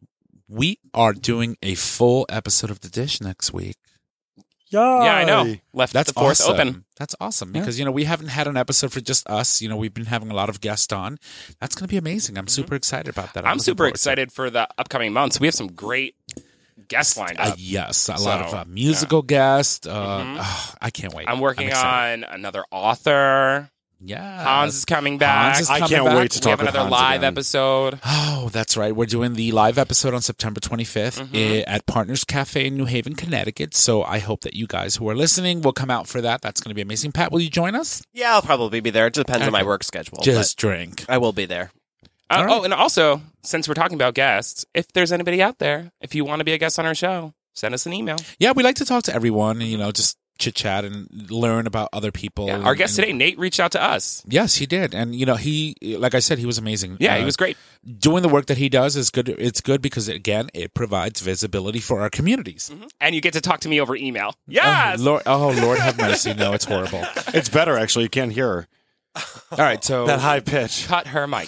We are doing a full episode of The Dish next week. Yeah, I know. Left That's the fourth awesome. open. That's awesome because, you know, we haven't had an episode for just us. You know, we've been having a lot of guests on. That's going to be amazing. I'm super excited about that. Mm-hmm. I'm looking super forward to it. excited for the upcoming months. We have some great guests lined Uh, up. yes, a So, lot of uh, musical guests. Uh, Mhm. oh, I can't wait. I'm working excited. on another author. Yeah. Hans is coming back. Hans is I coming can't back. wait to we have talk with another Hans live again. episode. Oh, that's right. We're doing the live episode on September twenty-fifth Mhm. at Partners Cafe in New Haven, Connecticut. So I hope that you guys who are listening will come out for that. That's going to be amazing. Pat, will you join us? Yeah, I'll probably be there. It depends on my Okay. work schedule. Just drink. but I will be there. Uh, All right. Oh, and also, since we're talking about guests, if there's anybody out there, if you want to be a guest on our show, send us an email. Yeah, we like to talk to everyone and, you know, just chit chat and learn about other people. Yeah, our guest And- today, Nate, reached out to us. Yes, he did. And, you know, he, like I said, he was amazing. Yeah, Uh, he was great. Doing the work that he does is good. It's good because, again, it provides visibility for our communities. And you get to talk to me over email. Yes! Oh, Lord, oh, Lord have mercy. No, it's horrible. It's better actually. You can't hear her. All right, so That high pitch. Cut her mic.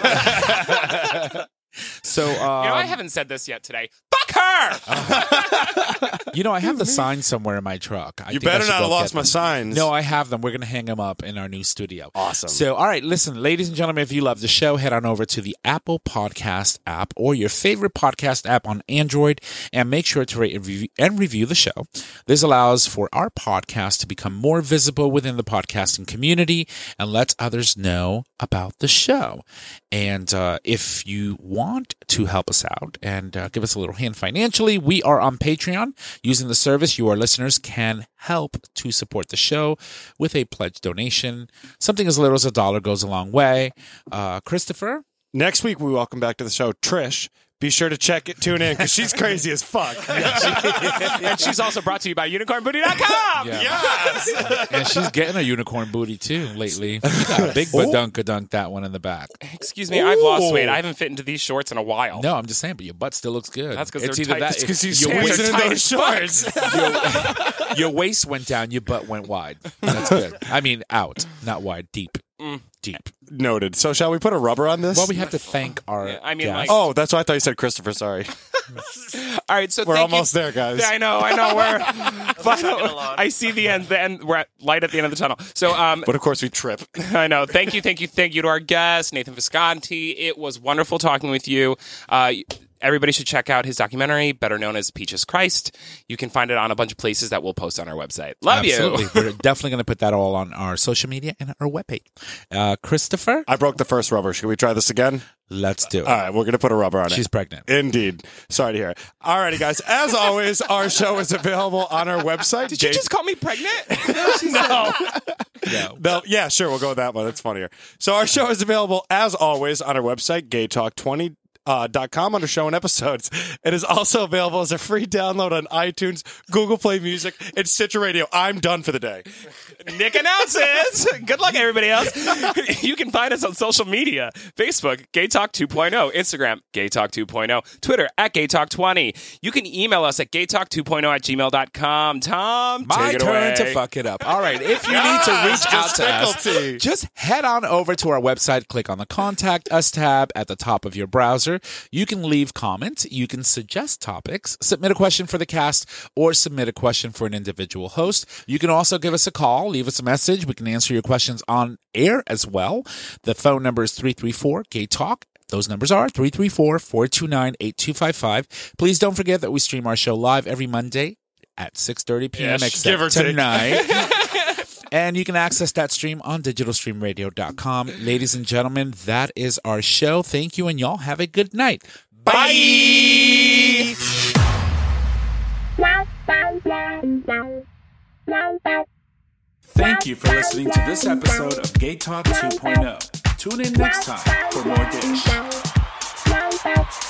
so um, you know, I haven't said this yet today. Fuck her! you know, I have the sign somewhere in my truck. I You think I better should not go have get lost my them. signs. No, I have them. We're going to hang them up in our new studio. Awesome. So, all right, listen, ladies and gentlemen, if you love the show, head on over to the Apple Podcast app or your favorite podcast app on Android and make sure to rate and review, and review the show. This allows for our podcast to become more visible within the podcasting community and lets others know about the show. And uh, if you want to help us out and uh, give us a little hand financially, we are on Patreon. Using the service, you, our listeners, can help to support the show with a pledge donation. Something as little as a dollar goes a long way. Uh, Christopher? Next week we welcome back to the show Trish. Be sure to check it, tune in, because she's crazy as fuck. And she's also brought to you by unicorn booty dot com. Yeah. Yes. And she's getting a unicorn booty, too, lately. You got a big badunk-a-dunk, that one in the back. Excuse me, I've lost Ooh. weight. I haven't fit into these shorts in a while. No, I'm just saying, but your butt still looks good. That's 'cause It's they're either tight. that- It's 'cause he's your Pants waist- are squeezing in tight those as fuck. shorts. your, your waist went down, your butt went wide. That's good. I mean, out, not wide, deep. Mm. Deep. Noted. So shall we put a rubber on this? Well, we have to thank our Yeah, I mean, guest. like- Oh, that's why I thought you said Christopher. Sorry. All right, so We're thank almost you. there, guys. I know, I know. We're chugging along. I see the end. The end. We're at light at the end of the tunnel. So, um, But of course, we trip. I know. Thank you, thank you, thank you to our guest, Nathan Visconti. It was wonderful talking with you. Uh, everybody should check out his documentary, better known as Peaches Christ. You can find it on a bunch of places that we'll post on our website. Love Absolutely. you. We're definitely going to put that all on our social media and our webpage. Uh, Christopher, I broke the first rubber. Should we try this again? let's do it. All right, we're going to put a rubber on it. She's pregnant. Indeed. Sorry to hear it. All righty, guys. As always, our show is available on our website. Did you just call me pregnant? No. No. No, yeah, sure. We'll go with that one. That's funnier. So our show is available, as always, on our website, gay talk twenty dot com, under show and episodes. It is also available as a free download on iTunes, Google Play Music, and Stitcher Radio. I'm done for the day. Nick announces. Good luck, everybody else. You can find us on social media. Facebook, Gay Talk two point oh. Instagram, Gay Talk two point oh. Twitter, at Gay Talk twenty. You can email us at gay talk two point oh at gmail dot com. Tom, My take it turn away. to fuck it up. All right. If you need to reach out to us, Difficulty. just head on over to our website, click on the Contact Us tab at the top of your browser. You can leave comments, you can suggest topics, submit a question for the cast, or submit a question for an individual host. You can also give us a call, leave us a message. We can answer your questions on air as well. The phone number is three three four, gay talk. Those numbers are three three four, four two nine, eight two five five. Please don't forget that we stream our show live every Monday at six thirty p.m. Yes, give or except take. tonight. And you can access that stream on digital stream radio dot com. Ladies and gentlemen, that is our show. Thank you, and y'all have a good night. Bye! Thank you for listening to this episode of Gay Talk two point oh. Tune in next time for more dish.